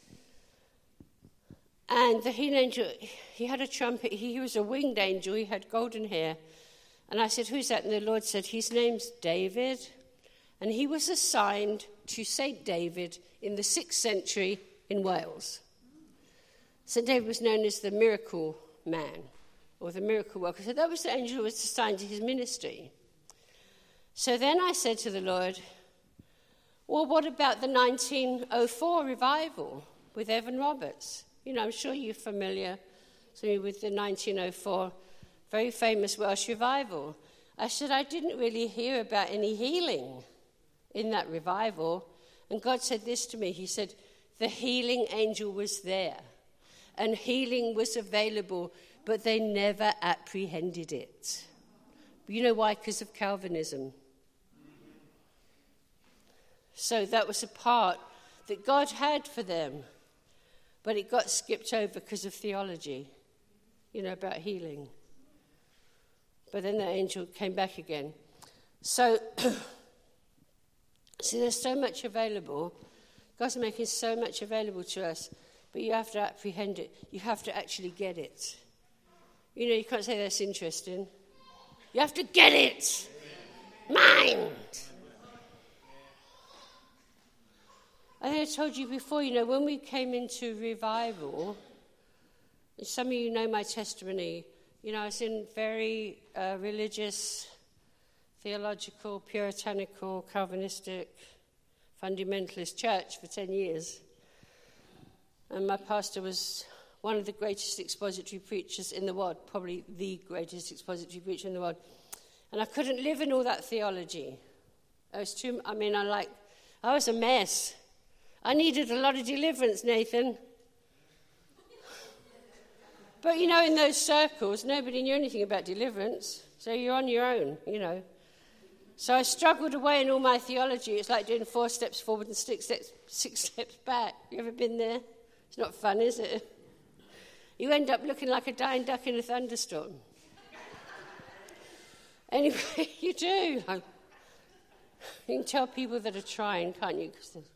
S2: And the healing angel, he had a trumpet. He was a winged angel. He had golden hair. And I said, who's that? And the Lord said, his name's David. And he was assigned to St. David in the 6th century in Wales. St. David was known as the miracle man, or the miracle worker. So that was the angel who was assigned to his ministry. So then I said to the Lord, well, what about the 1904 revival with Evan Roberts? You know, I'm sure you're familiar with the 1904 very famous Welsh revival. I said, I didn't really hear about any healing in that revival. And God said this to me. He said, the healing angel was there, and healing was available, but they never apprehended it. You know why? Because of Calvinism. So that was a part that God had for them, but it got skipped over because of theology, you know, about healing. But then the angel came back again. So, see, there's so much available. God's making so much available to us, but you have to apprehend it. You have to actually get it. You know, you can't say that's interesting. You have to get it. Mine. I think I told you before, you know, when we came into revival, some of you know my testimony. You know, I was in very religious, theological, puritanical, Calvinistic, fundamentalist church for 10 years. And my pastor was one of the greatest expository preachers in the world, probably the greatest expository preacher in the world. And I couldn't live in all that theology. I was a mess. I needed a lot of deliverance, Nathan. But, you know, in those circles, nobody knew anything about deliverance. So you're on your own, you know. So I struggled away in all my theology. It's like doing 4 steps forward and 6 steps back. You ever been there? It's not fun, is it? You end up looking like a dying duck in a thunderstorm. Anyway, you do. You can tell people that are trying, can't you?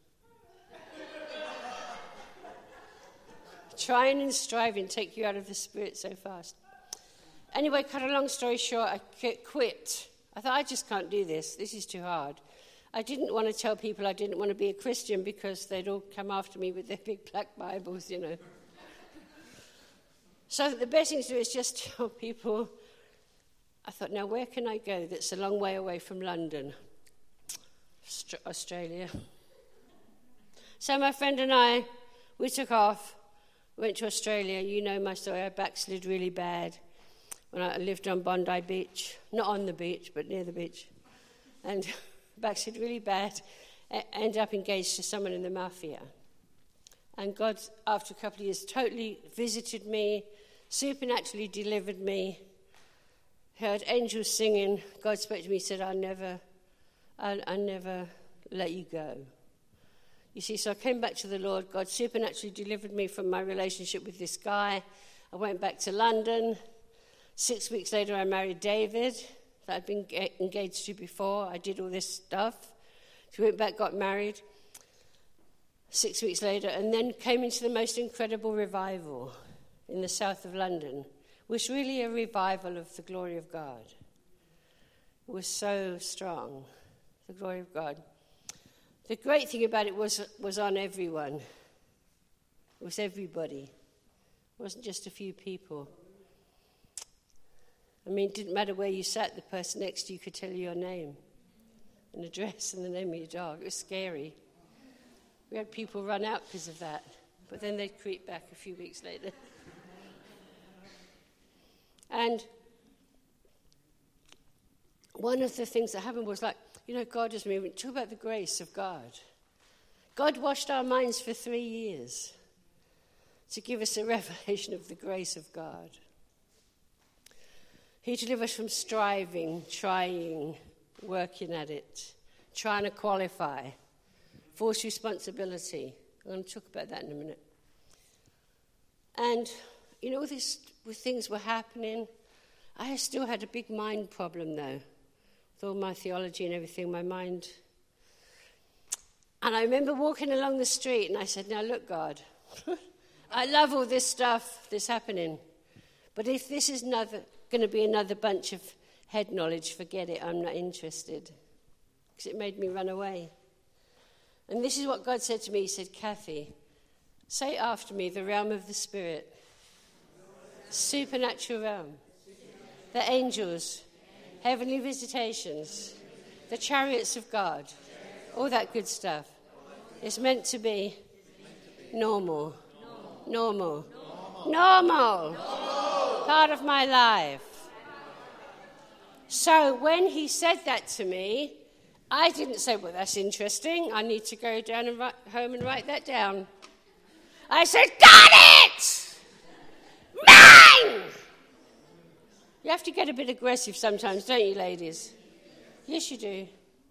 S2: Trying and striving take you out of the spirit so fast. Anyway, cut a long story short, I quit. I thought, I just can't do this. This is too hard. I didn't want to tell people I didn't want to be a Christian because they'd all come after me with their big black Bibles, you know. So the best thing to do is just tell people. I thought, now where can I go that's a long way away from London? Australia. So my friend and I, we took off. Went to Australia. You know my story. I backslid really bad when I lived on Bondi Beach. Not on the beach, but near the beach. And backslid really bad. Ended up engaged to someone in the mafia. And God, after a couple of years, totally visited me, supernaturally delivered me. Heard angels singing. God spoke to me, said, I'll never let you go. You see, so I came back to the Lord. God supernaturally delivered me from my relationship with this guy. I went back to London. 6 weeks later, I married David, that I'd been engaged to before. I did all this stuff. So we went back, got married. 6 weeks later, and then came into the most incredible revival in the south of London. It was really a revival of the glory of God. It was so strong, the glory of God. The great thing about it was on everyone. It was everybody. It wasn't just a few people. I mean, it didn't matter where you sat, the person next to you could tell you your name and address and the name of your dog. It was scary. We had people run out because of that, but then they'd creep back a few weeks later. And one of the things that happened was like, you know, God is moving. Talk about the grace of God. God washed our minds for 3 years. to give us a revelation of the grace of God. He delivers from striving, trying, working at it, trying to qualify, forced responsibility. I'm going to talk about that in a minute. And, all these things were happening. I still had a big mind problem, though. With all my theology and everything, my mind. And I remember walking along the street and I said, now look, God, I love all this stuff that's happening. But if this is going to be another bunch of head knowledge, forget it, I'm not interested. Because it made me run away. And this is what God said to me. He said, Kathy, say after me, the realm of the Spirit, supernatural realm, the angels, heavenly visitations, the chariots of God, all that good stuff. It's meant to be normal. Part of my life. So when he said that to me, I didn't say, well, that's interesting. I need to go down and home and write that down. I said, got it! Mine! You have to get a bit aggressive sometimes, don't you, ladies? Yes, you do.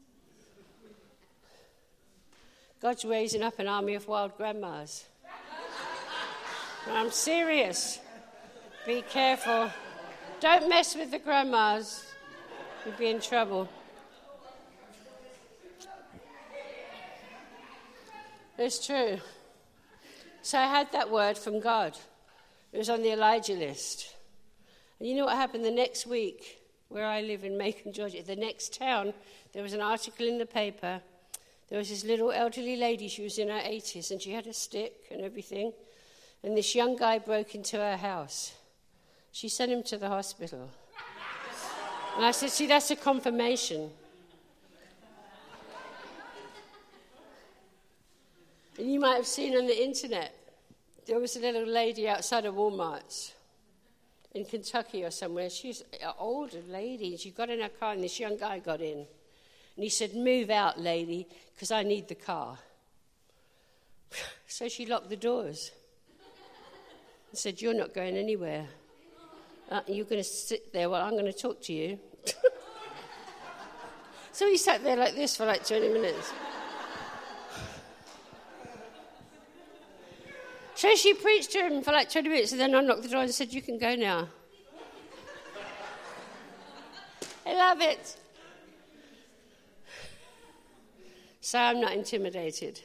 S2: God's raising up an army of wild grandmas. I'm serious. Be careful. Don't mess with the grandmas. You'll be in trouble. It's true. So I had that word from God. It was on the Elijah list. And you know what happened the next week, where I live in Macon, Georgia? The next town, there was an article in the paper. There was this little elderly lady. She was in her 80s, and she had a stick and everything. And this young guy broke into her house. She sent him to the hospital. And I said, see, that's a confirmation. And you might have seen on the internet, there was a little lady outside of Walmart's in Kentucky or somewhere. She's an older lady. She got in her car and this young guy got in. And he said, move out, lady, because I need the car. So she locked the doors and said, you're not going anywhere. You're going to sit there while I'm going to talk to you. So he sat there like this for like 20 minutes. So she preached to him for like 20 minutes and then unlocked the door and said, you can go now. I love it. So I'm not intimidated.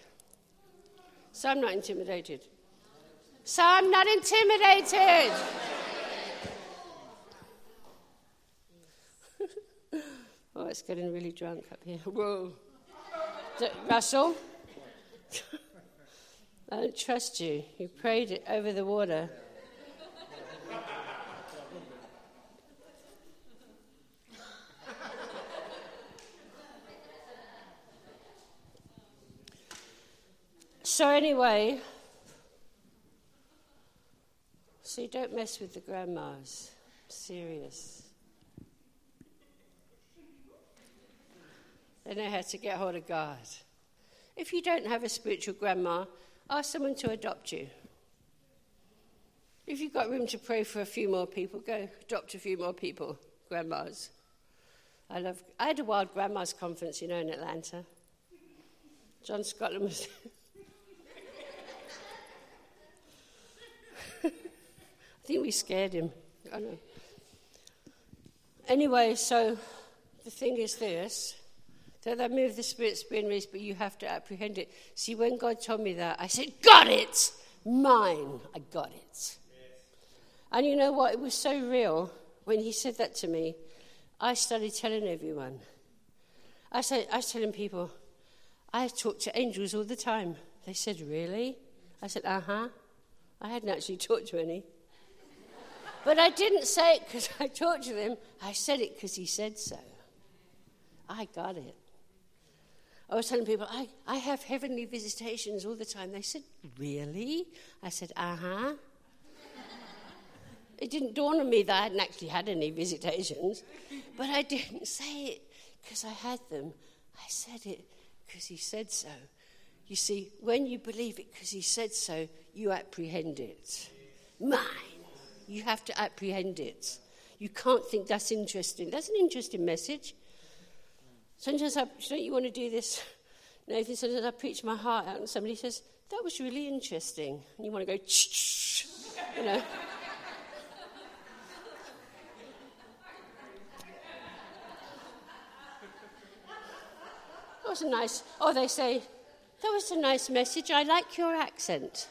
S2: Oh, it's getting really drunk up here. Whoa. Russell? I don't trust you. You prayed it over the water. So anyway, see, don't mess with the grandmas. Serious. They know how to get hold of God. If you don't have a spiritual grandma, ask someone to adopt you. If you've got room to pray for a few more people, go adopt a few more people, grandmas. I had a wild grandmas conference, in Atlanta. John Scotland was I think we scared him. I know. Anyway, so the thing is this. That the move of the Spirit's being released, but you have to apprehend it. See, when God told me that, I said, got it! Mine! I got it. Yes. And you know what? It was so real. When he said that to me, I started telling everyone. I was telling people, I talk to angels all the time. They said, really? I said, uh-huh. I hadn't actually talked to any. But I didn't say it because I talked to them. I said it because he said so. I got it. I was telling people, I have heavenly visitations all the time. They said, really? I said, uh-huh. It didn't dawn on me that I hadn't actually had any visitations. But I didn't say it because I had them. I said it because he said so. You see, when you believe it because he said so, you apprehend it. Mine. You have to apprehend it. You can't think that's interesting. That's an interesting message. Sometimes don't you want to do this? Nathan, sometimes I preach my heart out and somebody says, that was really interesting. And you want to go, shh, you know. That was a nice, they say, that was a nice message. I like your accent.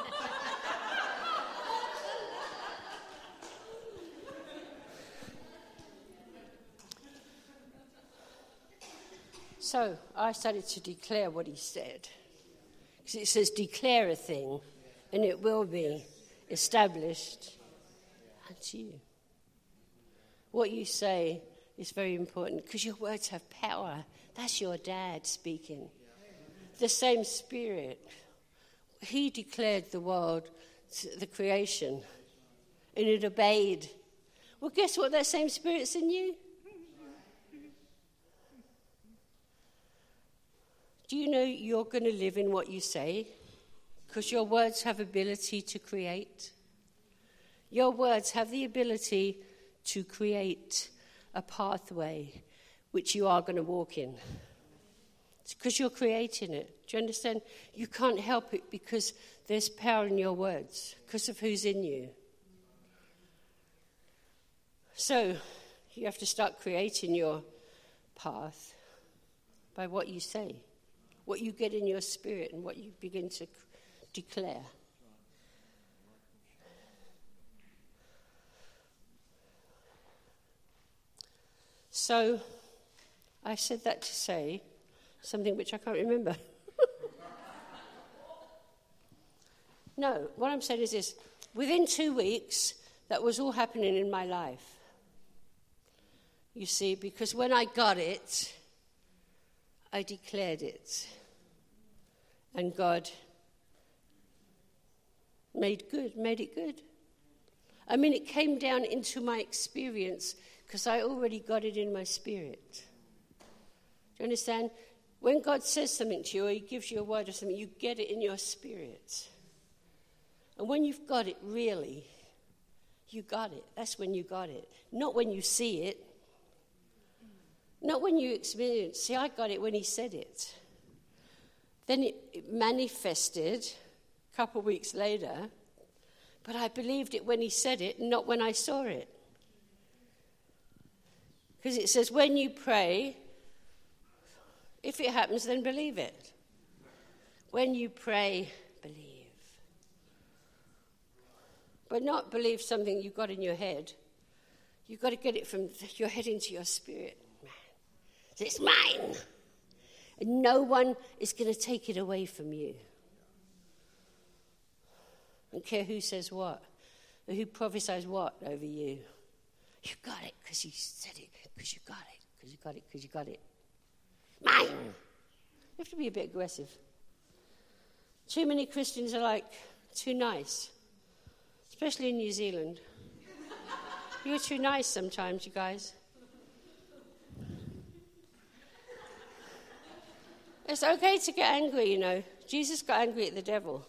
S2: So I started to declare what he said. Because it says declare a thing and it will be established unto you. What you say is very important because your words have power. That's your dad speaking. The same Spirit. He declared the world, the creation, and it obeyed. Well, guess what? That same Spirit's in you. Do you know you're going to live in what you say? Because your words have ability to create. Your words have the ability to create a pathway which you are going to walk in. It's because you're creating it. Do you understand? You can't help it because there's power in your words, because of who's in you. So you have to start creating your path by what you say, what you get in your spirit and what you begin to declare. So I said that to say something which I can't remember. No, what I'm saying is this. Within 2 weeks, that was all happening in my life. You see, because when I got it, I declared it. And God made it good. I mean, it came down into my experience because I already got it in my spirit. Do you understand? When God says something to you or he gives you a word or something, you get it in your spirit. And when you've got it, really, you got it. That's when you got it. Not when you see it. Not when you experience. See, I got it when he said it. Then it manifested a couple of weeks later, but I believed it when he said it, not when I saw it. Because it says, when you pray, if it happens, then believe it. When you pray, believe. But not believe something you've got in your head. You've got to get it from your head into your spirit. Man, it's mine. And no one is going to take it away from you. I don't care who says what, or who prophesies what over you. You got it because he said it, because you got it, because you got it, because you got it. Mine! You have to be a bit aggressive. Too many Christians are like, too nice. Especially in New Zealand. You're too nice sometimes, you guys. It's okay to get angry, you know. Jesus got angry at the devil.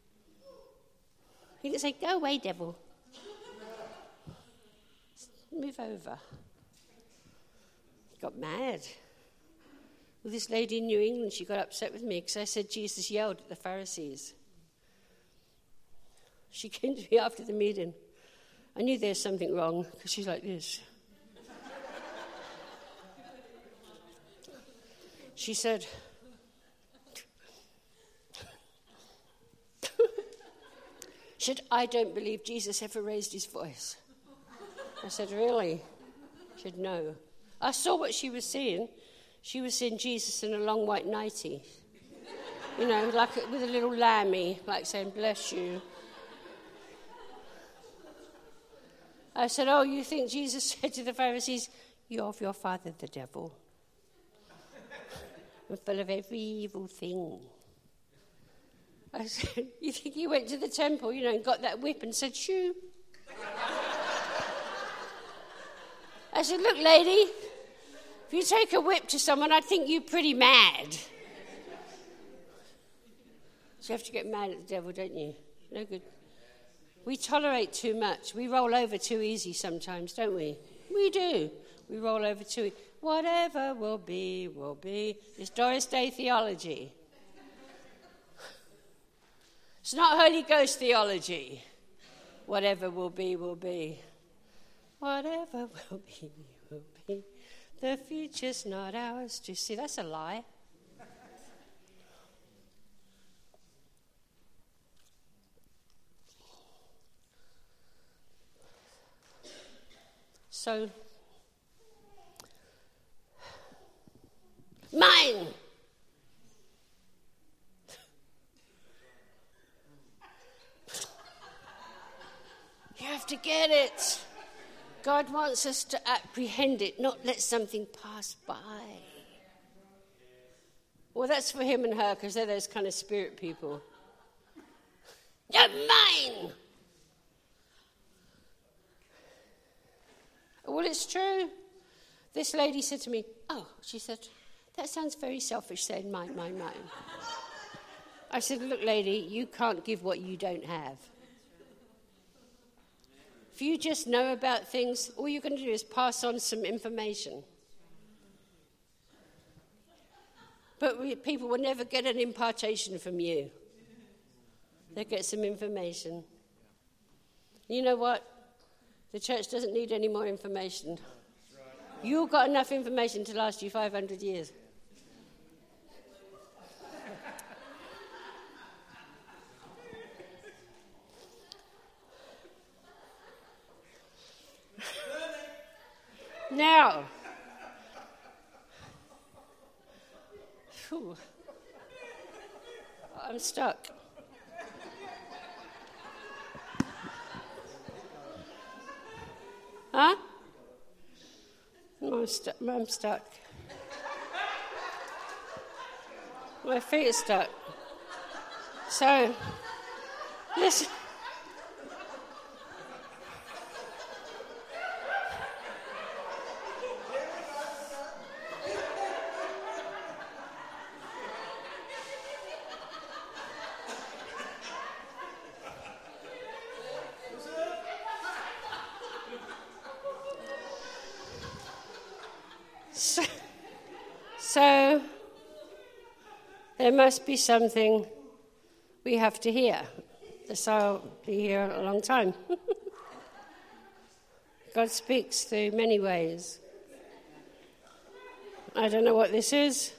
S2: He didn't say, go away, devil. Move over. He got mad. Well, this lady in New England, she got upset with me because I said Jesus yelled at the Pharisees. She came to me after the meeting. I knew there's something wrong because she's like this. She said, I don't believe Jesus ever raised his voice. I said, really? She said, no. I saw what she was seeing. She was seeing Jesus in a long white nightie. You know, like with a little lammy, like saying, bless you. I said, oh, you think Jesus said to the Pharisees, you're of your father, the devil. I'm full of every evil thing. I said, you think he went to the temple, you know, and got that whip and said, shoo. I said, look, lady, if you take a whip to someone, I'd think you're pretty mad. You have to get mad at the devil, don't you? No good. We tolerate too much. We roll over too easy sometimes, don't we? We do. We roll over too easy. Whatever will be, will be. It's Doris Day theology. It's not Holy Ghost theology. Whatever will be, will be. Whatever will be, will be. The future's not ours to see. That's a lie. So, mine. You have to get it. God wants us to apprehend it, not let something pass by. Well, that's for him and her, because they're those kind of spirit people. You're mine. Well, it's true. This lady said to me, she said, that sounds very selfish saying mine, mine, mine. I said, look, lady, you can't give what you don't have. If you just know about things, all you're going to do is pass on some information. But people will never get an impartation from you. They get some information. You know what? The church doesn't need any more information. You've got enough information to last you 500 years. Now, I'm stuck. Huh? I'm stuck. My feet are stuck. So, listen. So, there must be something we have to hear. So I'll be here a long time. God speaks through many ways. I don't know what this is.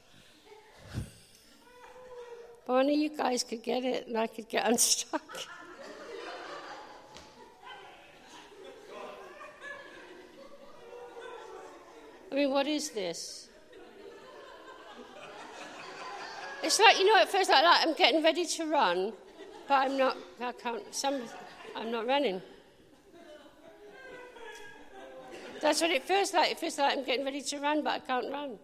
S2: But one of you guys could get it and I could get unstuck. I mean, what is this? It's like, it feels like I'm getting ready to run, but I'm not running. That's what it feels like. It feels like I'm getting ready to run, but I can't run.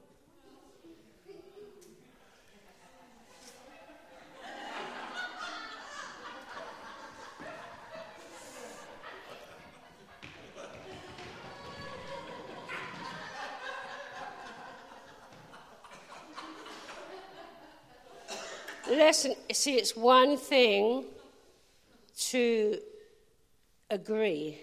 S2: Listen, see, it's one thing to agree.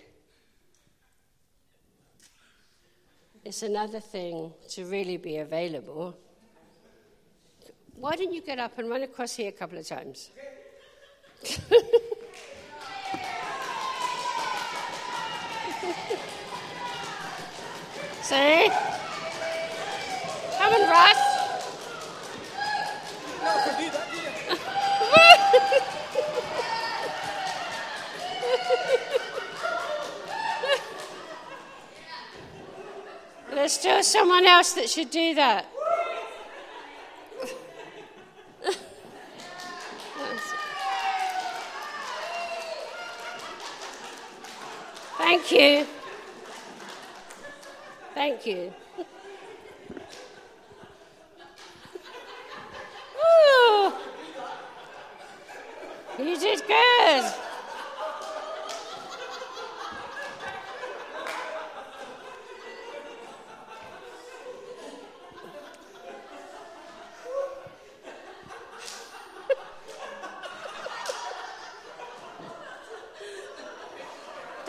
S2: It's another thing to really be available. Why don't you get up and run across here a couple of times? See? Come on, Russ. There's still someone else that should do that. Thank you. Thank you. Ooh. You did good.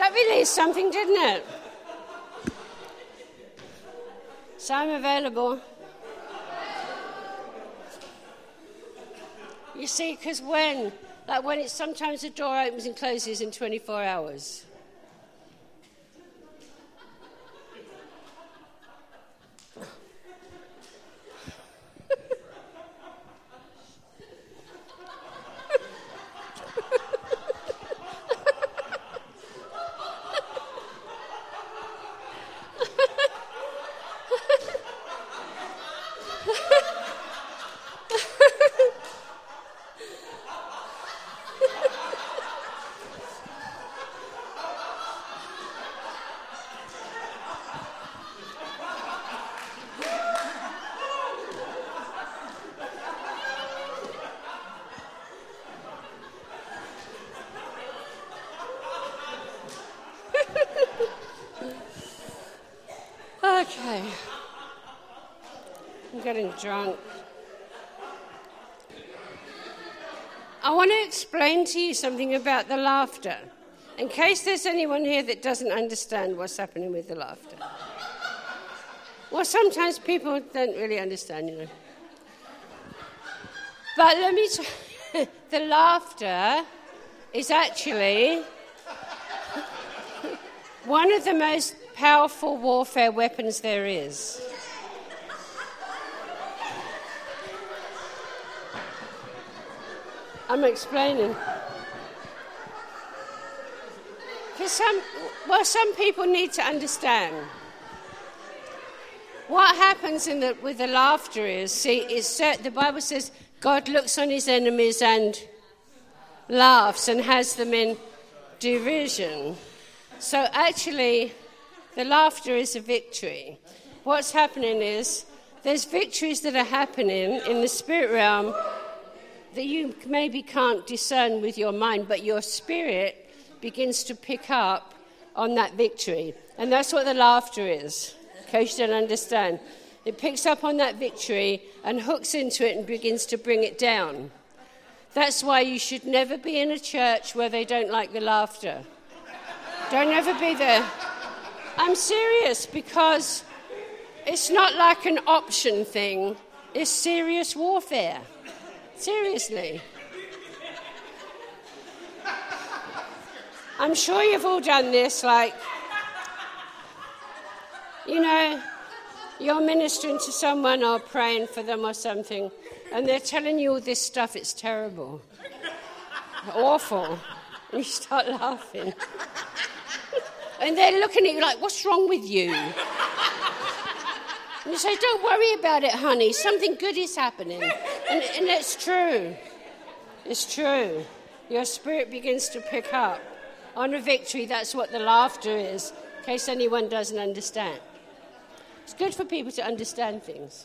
S2: That released something, didn't it? So I'm available. You see, because when it's sometimes the door opens and closes in 24 hours. Okay. I'm getting drunk. I want to explain to you something about the laughter, in case there's anyone here that doesn't understand what's happening with the laughter. Well, sometimes people don't really understand, you know. But let me tell you, the laughter is actually one of the most powerful warfare weapons there is. I'm explaining. Because some people need to understand. What happens with the laughter is, the Bible says God looks on his enemies and laughs and has them in derision. So actually, the laughter is a victory. What's happening is there's victories that are happening in the spirit realm that you maybe can't discern with your mind, but your spirit begins to pick up on that victory. And that's what the laughter is, in case you don't understand. It picks up on that victory and hooks into it and begins to bring it down. That's why you should never be in a church where they don't like the laughter. Don't ever be there. I'm serious, because it's not like an option thing. It's serious warfare. Seriously. I'm sure you've all done this, like, you know, you're ministering to someone or praying for them or something, and they're telling you all this stuff. It's terrible. Awful. And you start laughing. And they're looking at you like, what's wrong with you? And you say, don't worry about it, honey. Something good is happening. And it's true. It's true. Your spirit begins to pick up on a victory. That's what the laughter is, in case anyone doesn't understand. It's good for people to understand things.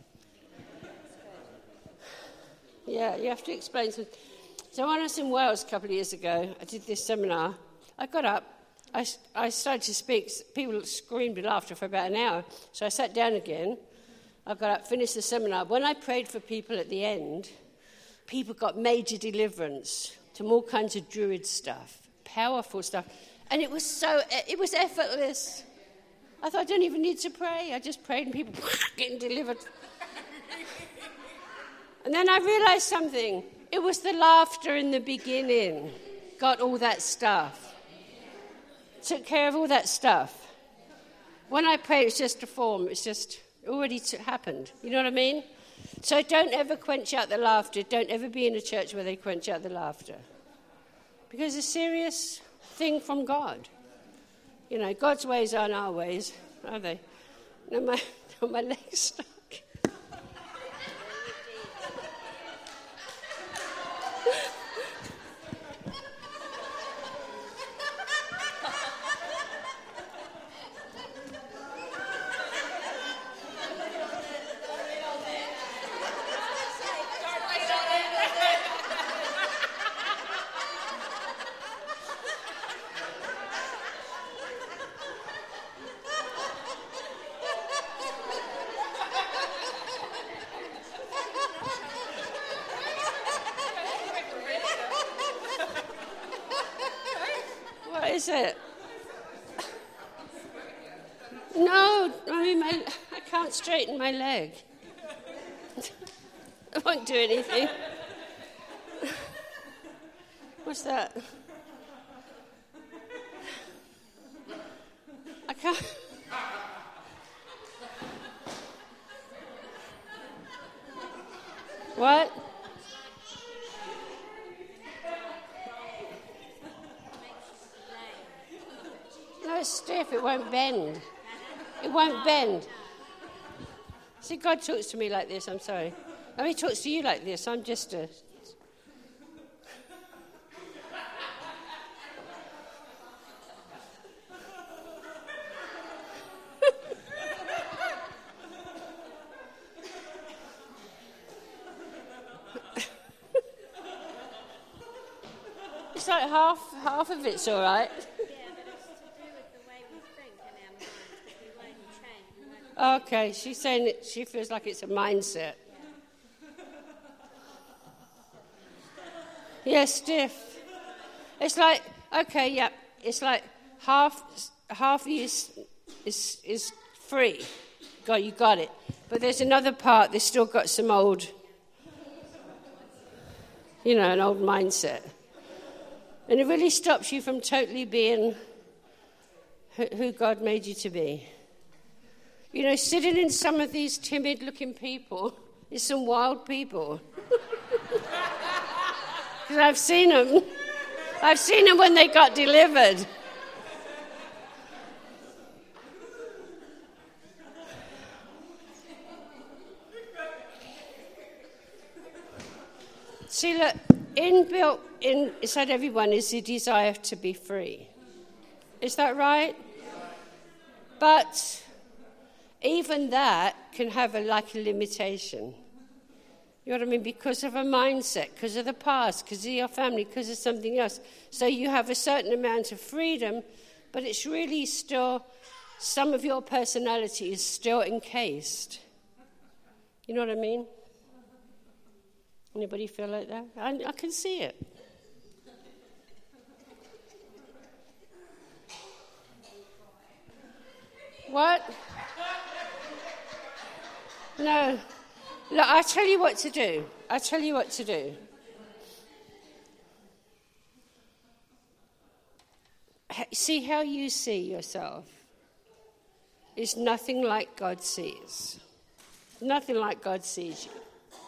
S2: Yeah, you have to explain something. So when I was in Wales a couple of years ago, I did this seminar. I got up. I started to speak. People screamed with laughter for about an hour. So I sat down again. I got up, finished the seminar. When I prayed for people at the end, people got major deliverance from all kinds of druid stuff, powerful stuff. And it was effortless. I thought, I don't even need to pray. I just prayed and people getting delivered. And then I realized something. It was the laughter in the beginning. Got all that stuff. Took care of all that stuff. When I pray, it's just a form. It's just already happened. You know what I mean? So don't ever quench out the laughter. Don't ever be in a church where they quench out the laughter. Because it's a serious thing from God. You know, God's ways aren't our ways, are they? No, my leg's stuck. What is it? No, I mean, I can't straighten my leg. I won't do anything. What's that? I can't. What? No, it's stiff. It won't bend. It won't bend. See, God talks to me like this. I'm sorry. I mean, he talks to you like this. I'm just a... It's like half of it's all right. Okay, she's saying that she feels like it's a mindset. Yeah, stiff. It's like, okay, yeah, it's like half is free. You got it. But there's another part that's still got some old, an old mindset. And it really stops you from totally being who God made you to be. Sitting in some of these timid-looking people is some wild people. Because I've seen them. I've seen them when they got delivered. See, look, inbuilt inside everyone is the desire to be free. Is that right? But even that can have a limitation. You know what I mean? Because of a mindset, because of the past, because of your family, because of something else. So you have a certain amount of freedom, but it's really still, some of your personality is still encased. You know what I mean? Anybody feel like that? I can see it. What? No. Look, I'll tell you what to do. See how you see yourself is nothing like God sees. Nothing like God sees you.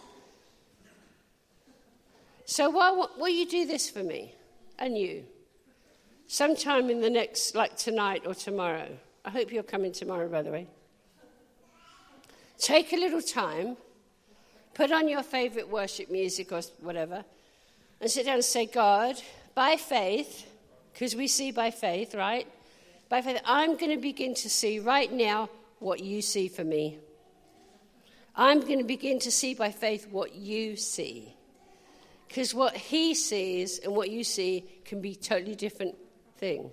S2: So will you do this for me and you? Sometime in the next, tonight or tomorrow. I hope you're coming tomorrow, by the way. Take a little time, put on your favorite worship music or whatever, and sit down and say, God, by faith, because we see by faith, right? By faith, I'm going to begin to see right now what you see for me. I'm going to begin to see by faith what you see. Because what he sees and what you see can be totally different things.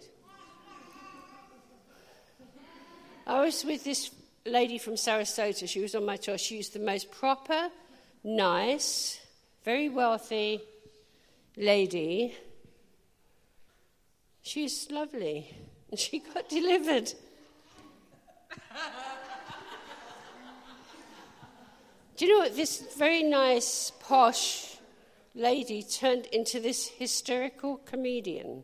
S2: I was with this lady from Sarasota. She was on my tour. She was the most proper, nice, very wealthy lady. She's lovely. And she got delivered. Do you know what? This very nice, posh lady turned into this hysterical comedian.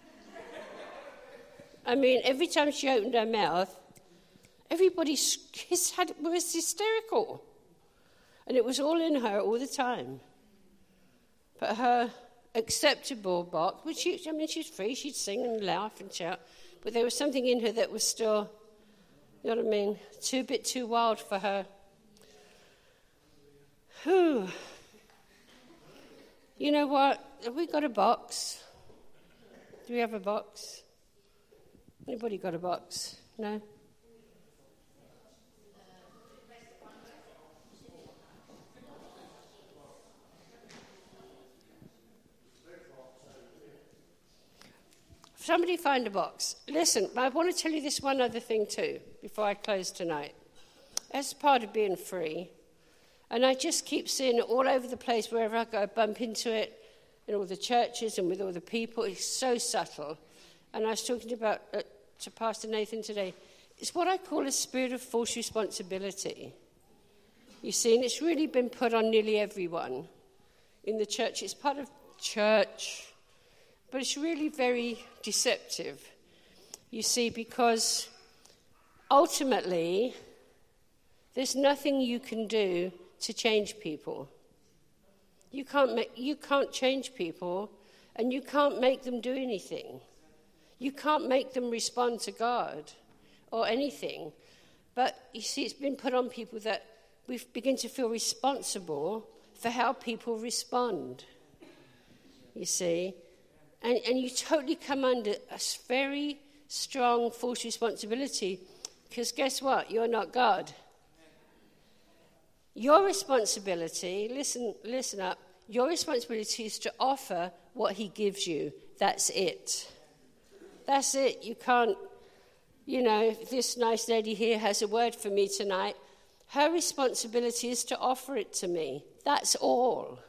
S2: I mean, every time she opened her mouth, everybody was hysterical. And it was all in her all the time. But her acceptable box, which she's free, she'd sing and laugh and shout, but there was something in her that was still, you know what I mean, a bit too wild for her. Whew. You know what? Have we got a box? Do we have a box? Anybody got a box? No? Somebody find a box. Listen, I want to tell you this one other thing too, before I close tonight. As part of being free, and I just keep seeing it all over the place, wherever I go, I bump into it in all the churches and with all the people. It's so subtle. And I was talking about to Pastor Nathan today. it's what I call a spirit of false responsibility. You see, and it's really been put on nearly everyone in the church. It's part of church, but it's really very deceptive. You see, because ultimately, there's nothing you can do to change people. You can't change people, and you can't make them do anything. You can't make them respond to God or anything. But you see, it's been put on people that we begin to feel responsible for how people respond. You see, and you totally come under a very strong false responsibility, because guess what? You're not God. Your responsibility, listen up, your responsibility is to offer what he gives you. That's it. That's it. You can't, if this nice lady here has a word for me tonight, her responsibility is to offer it to me. That's all.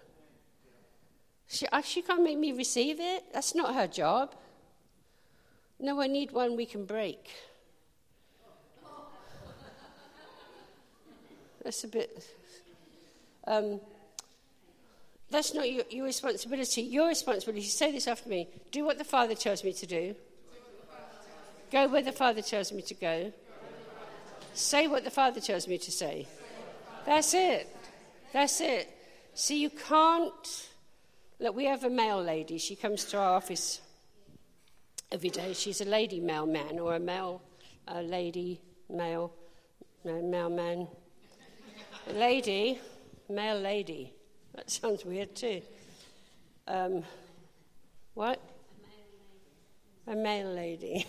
S2: She can't make me receive it. That's not her job. No, I need one we can break. That's a bit... that's not your responsibility. Your responsibility, say this after me, do what the Father tells me to do. Go where the Father tells me to go. Say what the Father tells me to say. That's it. That's it. See, you can't... Look, we have a mail lady. She comes to our office every day. She's a lady mailman or a lady mailman. A lady, male lady. That sounds weird too. What? A male lady.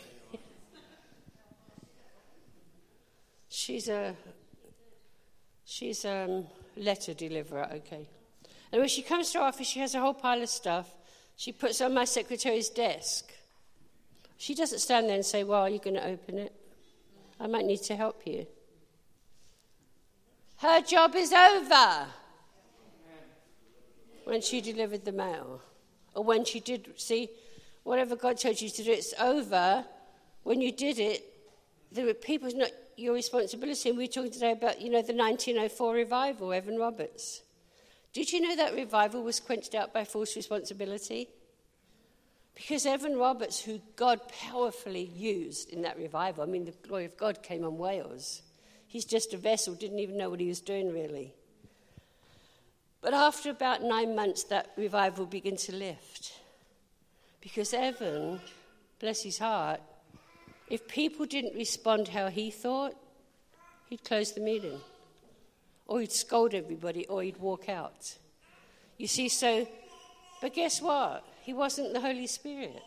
S2: She's a letter deliverer, okay. And when she comes to our office, she has a whole pile of stuff. She puts it on my secretary's desk. She doesn't stand there and say, well, are you going to open it? I might need to help you. Her job is over when she delivered the mail. Or when she did, see, whatever God told you to do, it's over. When you did it, there were people's not your responsibility. And we were talking today about, the 1904 revival, Evan Roberts. Did you know that revival was quenched out by false responsibility? Because Evan Roberts, who God powerfully used in that revival, the glory of God came on Wales. He's just a vessel, didn't even know what he was doing really. But after about 9 months, that revival began to lift. Because Evan, bless his heart, if people didn't respond how he thought, he'd close the meeting. Or he'd scold everybody, or he'd walk out. You see, but guess what? He wasn't the Holy Spirit.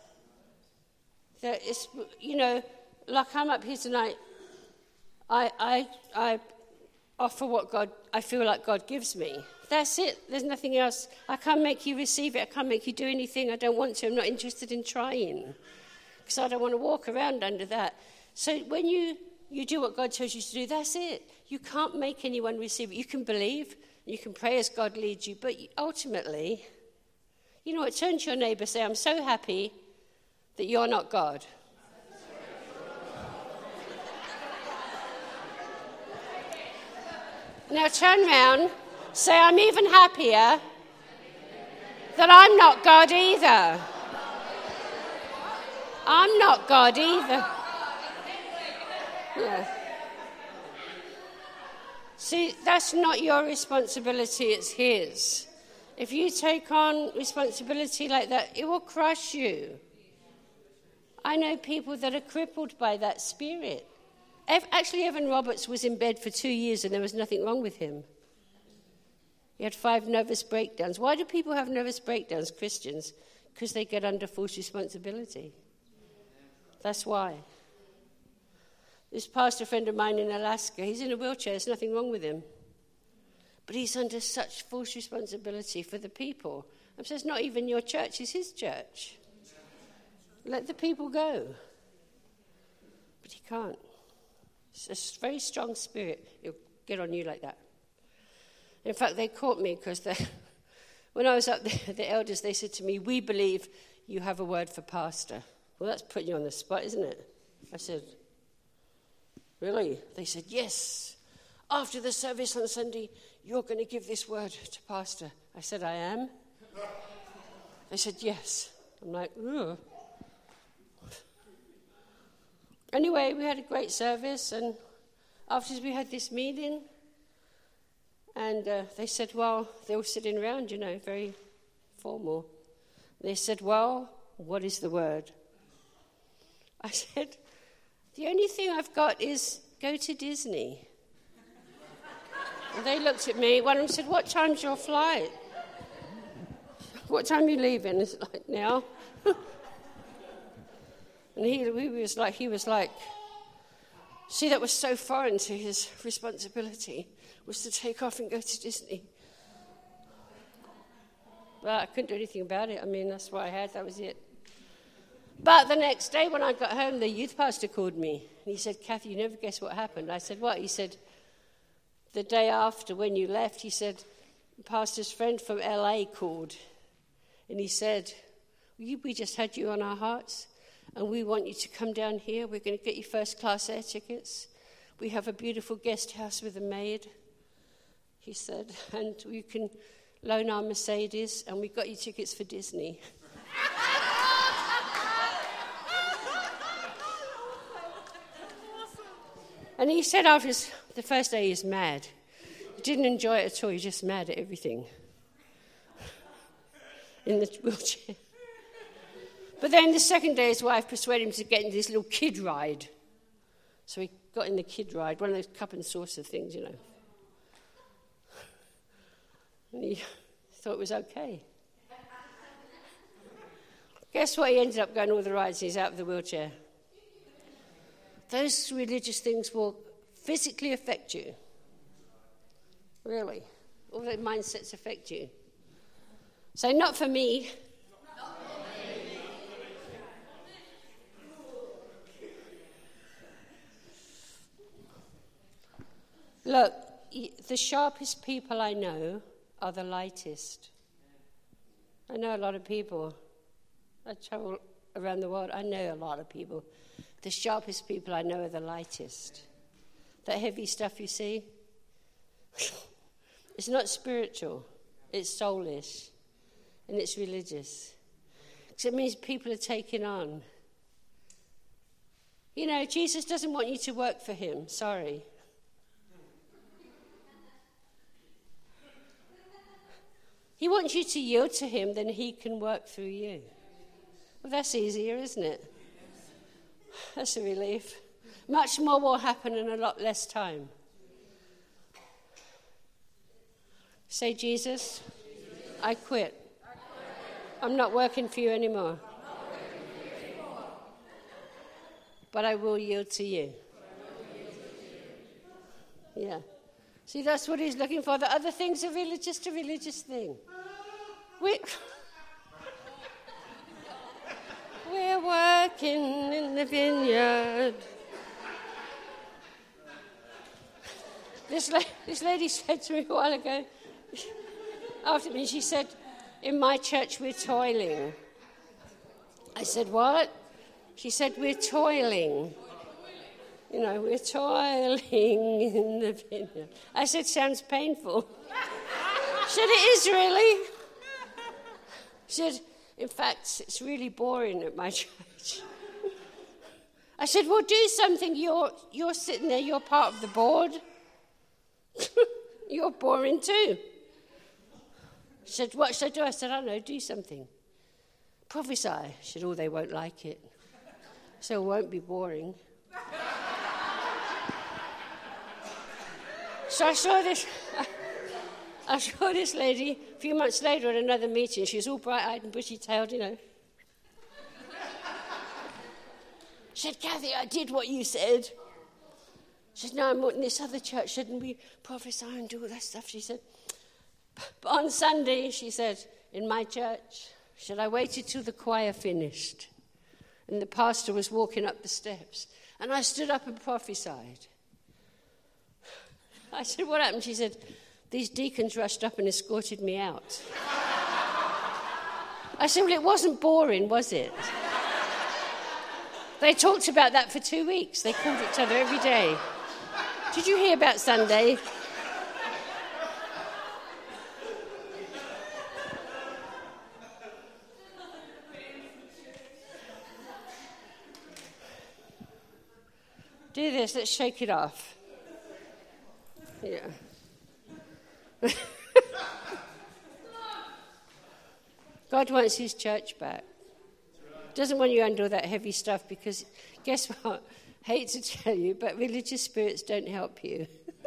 S2: Like I'm up here tonight, I offer what God, I feel like God gives me. That's it. There's nothing else. I can't make you receive it. I can't make you do anything. I don't want to. I'm not interested in trying. Because I don't want to walk around under that. So when you do what God tells you to do, that's it. You can't make anyone receive it. You can believe, you can pray as God leads you, but ultimately, turn to your neighbour, say, I'm so happy that you're not God. Now turn round, say, I'm even happier that I'm not God either. I'm not God either. Yeah. See, that's not your responsibility, it's his. If you take on responsibility like that, it will crush you. I know people that are crippled by that spirit. Actually, Evan Roberts was in bed for 2 years and there was nothing wrong with him. He had 5 nervous breakdowns. Why do people have nervous breakdowns, Christians? Because they get under false responsibility. That's why. This pastor friend of mine in Alaska, he's in a wheelchair, there's nothing wrong with him. But he's under such false responsibility for the people. I said, it's not even your church, it's his church. Let the people go. But he can't. It's a very strong spirit. It'll get on you like that. In fact, they caught me because when I was up there, the elders, they said to me, we believe you have a word for pastor. Well, that's putting you on the spot, isn't it? I said, Really? They said, yes. After the service on Sunday, you're going to give this word to Pastor. I said, I am. They said, yes. I'm like, ugh. Anyway, we had a great service, and after we had this meeting, and they said, well, they were sitting around, very formal. They said, well, what is the word? I said, the only thing I've got is go to Disney. And they looked at me. One of them said, what time's your flight? What time are you leaving? It's like, now. And he was like, see, that was so foreign to his responsibility, was to take off and go to Disney. But I couldn't do anything about it. I mean, that's what I had. That was it. But the next day when I got home, the youth pastor called me. And he said, Kathy, you never guess what happened. I said, what? He said, the day after when you left, he said, the pastor's friend from LA called. And he said, we just had you on our hearts, and we want you to come down here. We're going to get you first-class air tickets. We have a beautiful guest house with a maid, he said, and you can loan our Mercedes, and we got you tickets for Disney. And he said after the first day he's mad. He didn't enjoy it at all. He's just mad at everything. In the wheelchair. But then the second day his wife persuaded him to get into this little kid ride. So he got in the kid ride, one of those cup and saucer things, And he thought it was okay. Guess what? He ended up going all the rides and he's out of the wheelchair. Those religious things will physically affect you. Really. All the mindsets affect you. So not for me. Look, the sharpest people I know are the lightest. I know a lot of people. I travel around the world. I know a lot of people. The sharpest people I know are the lightest. That heavy stuff you see, it's not spiritual. It's soulish. And it's religious. Because it means people are taking on. Jesus doesn't want you to work for him. Sorry. He wants you to yield to him, then he can work through you. Well, that's easier, isn't it? That's a relief. Much more will happen in a lot less time. Say, Jesus, I quit. I'm not working for you anymore. But I will yield to you. Yeah. See, that's what he's looking for. The other things are really just a religious thing. We're working in the vineyard. This lady said to me a while ago, after me, she said, in my church we're toiling. I said, what? She said, we're toiling. We're toiling in the vineyard. I said, sounds painful. She said, it is really. She said, in fact, it's really boring at my church. I said, well, do something. You're sitting there, you're part of the board. You're boring too. She said, what should I do? I said, I don't know, do something. Prophesy. She said, oh, they won't like it. So it won't be boring. So I saw this lady a few months later at another meeting. She was all bright-eyed and bushy-tailed, She said, Kathy, I did what you said. She said, no, I'm in this other church. Shouldn't we prophesy and do all that stuff? She said, but on Sunday, she said, in my church, I waited till the choir finished. And the pastor was walking up the steps. And I stood up and prophesied. I said, what happened? She said, these deacons rushed up and escorted me out. I said, well, it wasn't boring, was it? They talked about that for 2 weeks. They called each other every day. Did you hear about Sunday? Do this, let's shake it off. Yeah. God wants his church back. Doesn't want you under all that heavy stuff because, guess what? Hate to tell you, but religious spirits don't help you.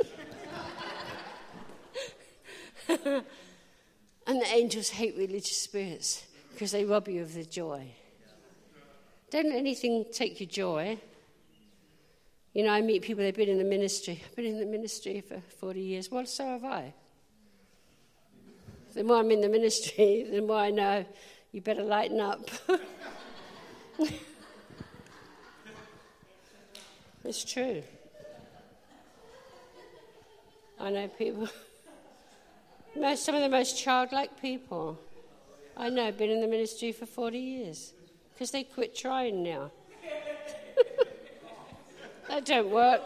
S2: And the angels hate religious spirits because they rob you of the joy. Don't let anything take your joy. You know, I meet people, they've been in the ministry. I've been in the ministry for 40 years. Well, so have I. The more I'm in the ministry, the more I know you better lighten up. It's true. I know people, some of the most childlike people I know have been in the ministry for 40 years because they quit trying now. That don't work.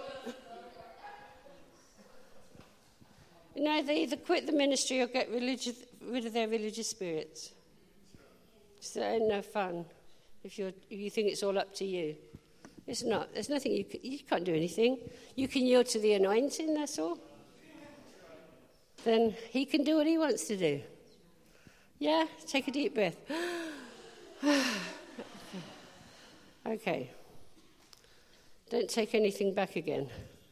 S2: No, they either quit the ministry or get rid of their religious spirits. So that ain't no fun if you think it's all up to you. It's not. There's nothing you can't do anything. You can yield to the anointing, that's all. Then he can do what he wants to do. Yeah? Take a deep breath. Okay. Don't take anything back again.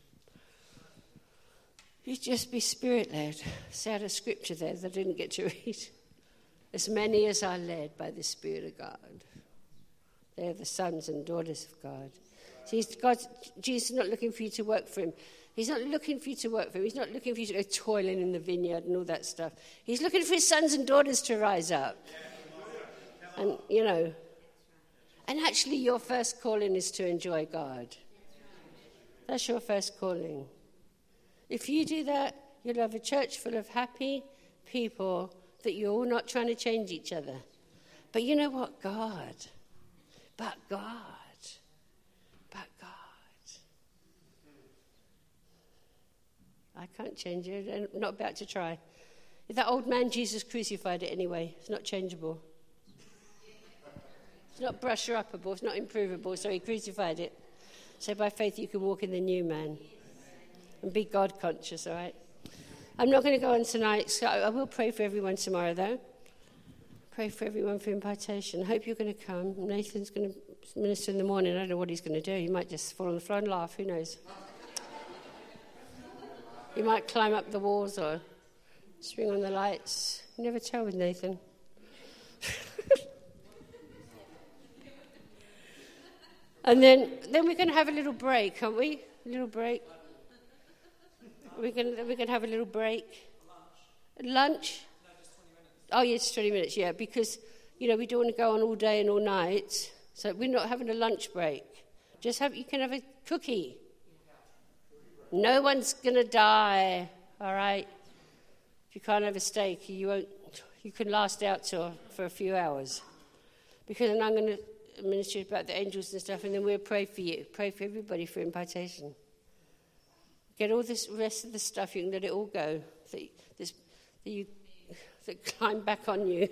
S2: You just be spirit-led. It's out of scripture there that I didn't get to read. As many as are led by the Spirit of God. They are the sons and daughters of God. See, Jesus is not looking for you to work for him. He's not looking for you to work for him. He's not looking for you to go toiling in the vineyard and all that stuff. He's looking for his sons and daughters to rise up. And, you know, and actually your first calling is to enjoy God. That's your first calling. If you do that, you'll have a church full of happy people that you're all not trying to change each other. But you know what? God. I can't change it. I'm not about to try. If that old man, Jesus crucified it anyway. It's not changeable. It's not brush-upable. It's not improvable. So he crucified it. So by faith you can walk in the new man. And be God-conscious, all right? I'm not going to go on tonight. So I will pray for everyone tomorrow, though. Pray for everyone for impartation. I hope you're going to come. Nathan's going to minister in the morning. I don't know what he's going to do. He might just fall on the floor and laugh. Who knows? He might climb up the walls or swing on the lights. You never tell with Nathan. And then we're going to have a little break, aren't we? A little break. We're going to have a little break. Lunch? Oh, yes, 20 minutes, yeah, because, you know, we don't want to go on all day and all night, so we're not having a lunch break. You can have a cookie. No one's going to die, all right? If you can't have a steak, you can last out for a few hours. Because then I'm going to minister about the angels and stuff, and then we'll pray for you. Pray for everybody for impartation. Get all this rest of the stuff, you can let it all go, that climb back on you.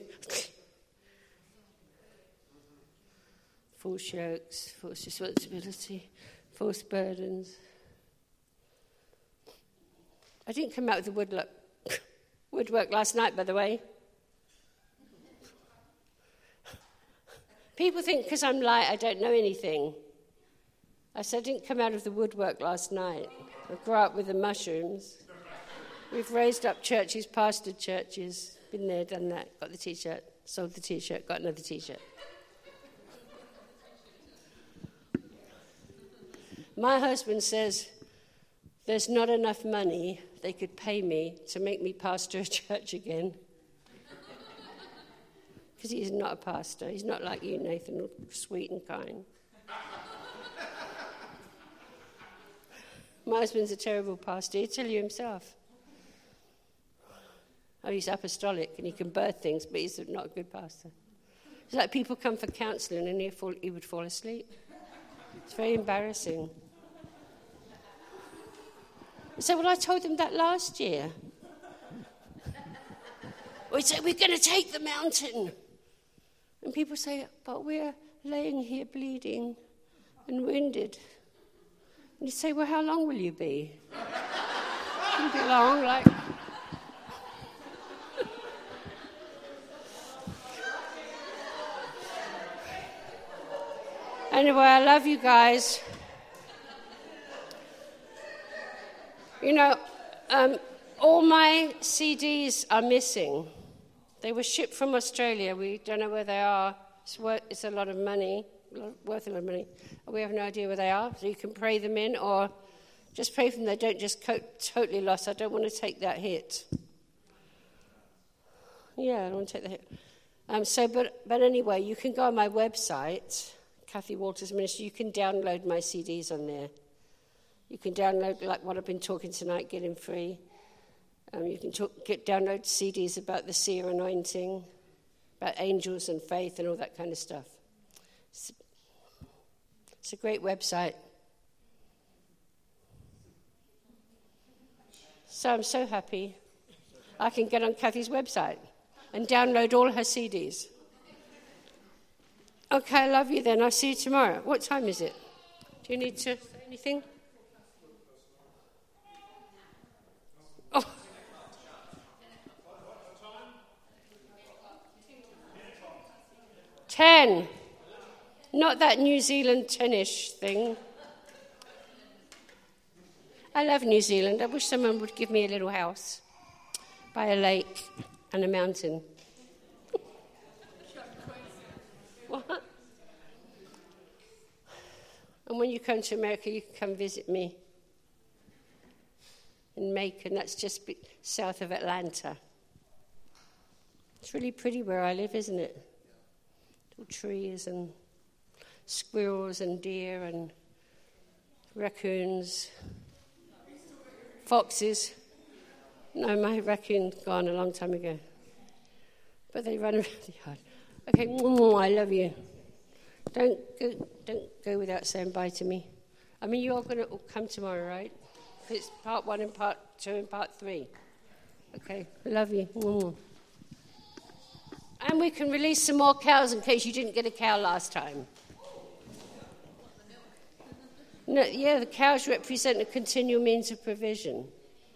S2: False yokes, false responsibility, false burdens. I didn't come out with the woodwork last night, by the way. People think because I'm light I don't know anything. I said I didn't come out of the woodwork last night. I grew up with the mushrooms. We've raised up churches, pastored churches, been there, done that, got the T-shirt, sold the T-shirt, got another T-shirt. My husband says there's not enough money they could pay me to make me pastor a church again. Because he's not a pastor. He's not like you, Nathan, sweet and kind. My husband's a terrible pastor. He'll tell you himself. Oh, he's apostolic and he can birth things, but he's not a good pastor. It's like people come for counselling and he would fall asleep. It's very embarrassing. So, well, I told them that last year. We say, we're going to take the mountain. And people say, but we're laying here bleeding and wounded. And you say, well, how long will you be? It'll be long, like... Anyway, I love you guys. You know, all my CDs are missing. They were shipped from Australia. We don't know where they are. It's a lot of money, worth a lot of money. We have no idea where they are. So you can pray them in, or just pray for them. They don't just totally lost. I don't want to take that hit. Yeah, I don't want to take the hit. But anyway, you can go on my website, Kathy Walters Ministry. You can download my CDs on there. You can download, like what I've been talking tonight, getting free. You can download CDs about the seer anointing, about angels and faith and all that kind of stuff. It's a great website. So I'm so happy I can get on Kathy's website and download all her CDs. Okay, I love you then. I'll see you tomorrow. What time is it? Do you need to say anything? Oh. $10. Not that New Zealand 10-ish thing. I love New Zealand. I wish someone would give me a little house by a lake and a mountain. What? And when you come to America, you can come visit me in Macon. That's just south of Atlanta. It's really pretty where I live, isn't it? Little trees and squirrels and deer and raccoons, foxes. No, my raccoon's gone a long time ago. But they run around the yard. Okay, I love you. Don't go without saying bye to me. I mean, you're going to come tomorrow, right? It's part 1 and part 2 and part 3. Okay, I love you. And we can release some more cows in case you didn't get a cow last time. No, yeah, the cows represent a continual means of provision.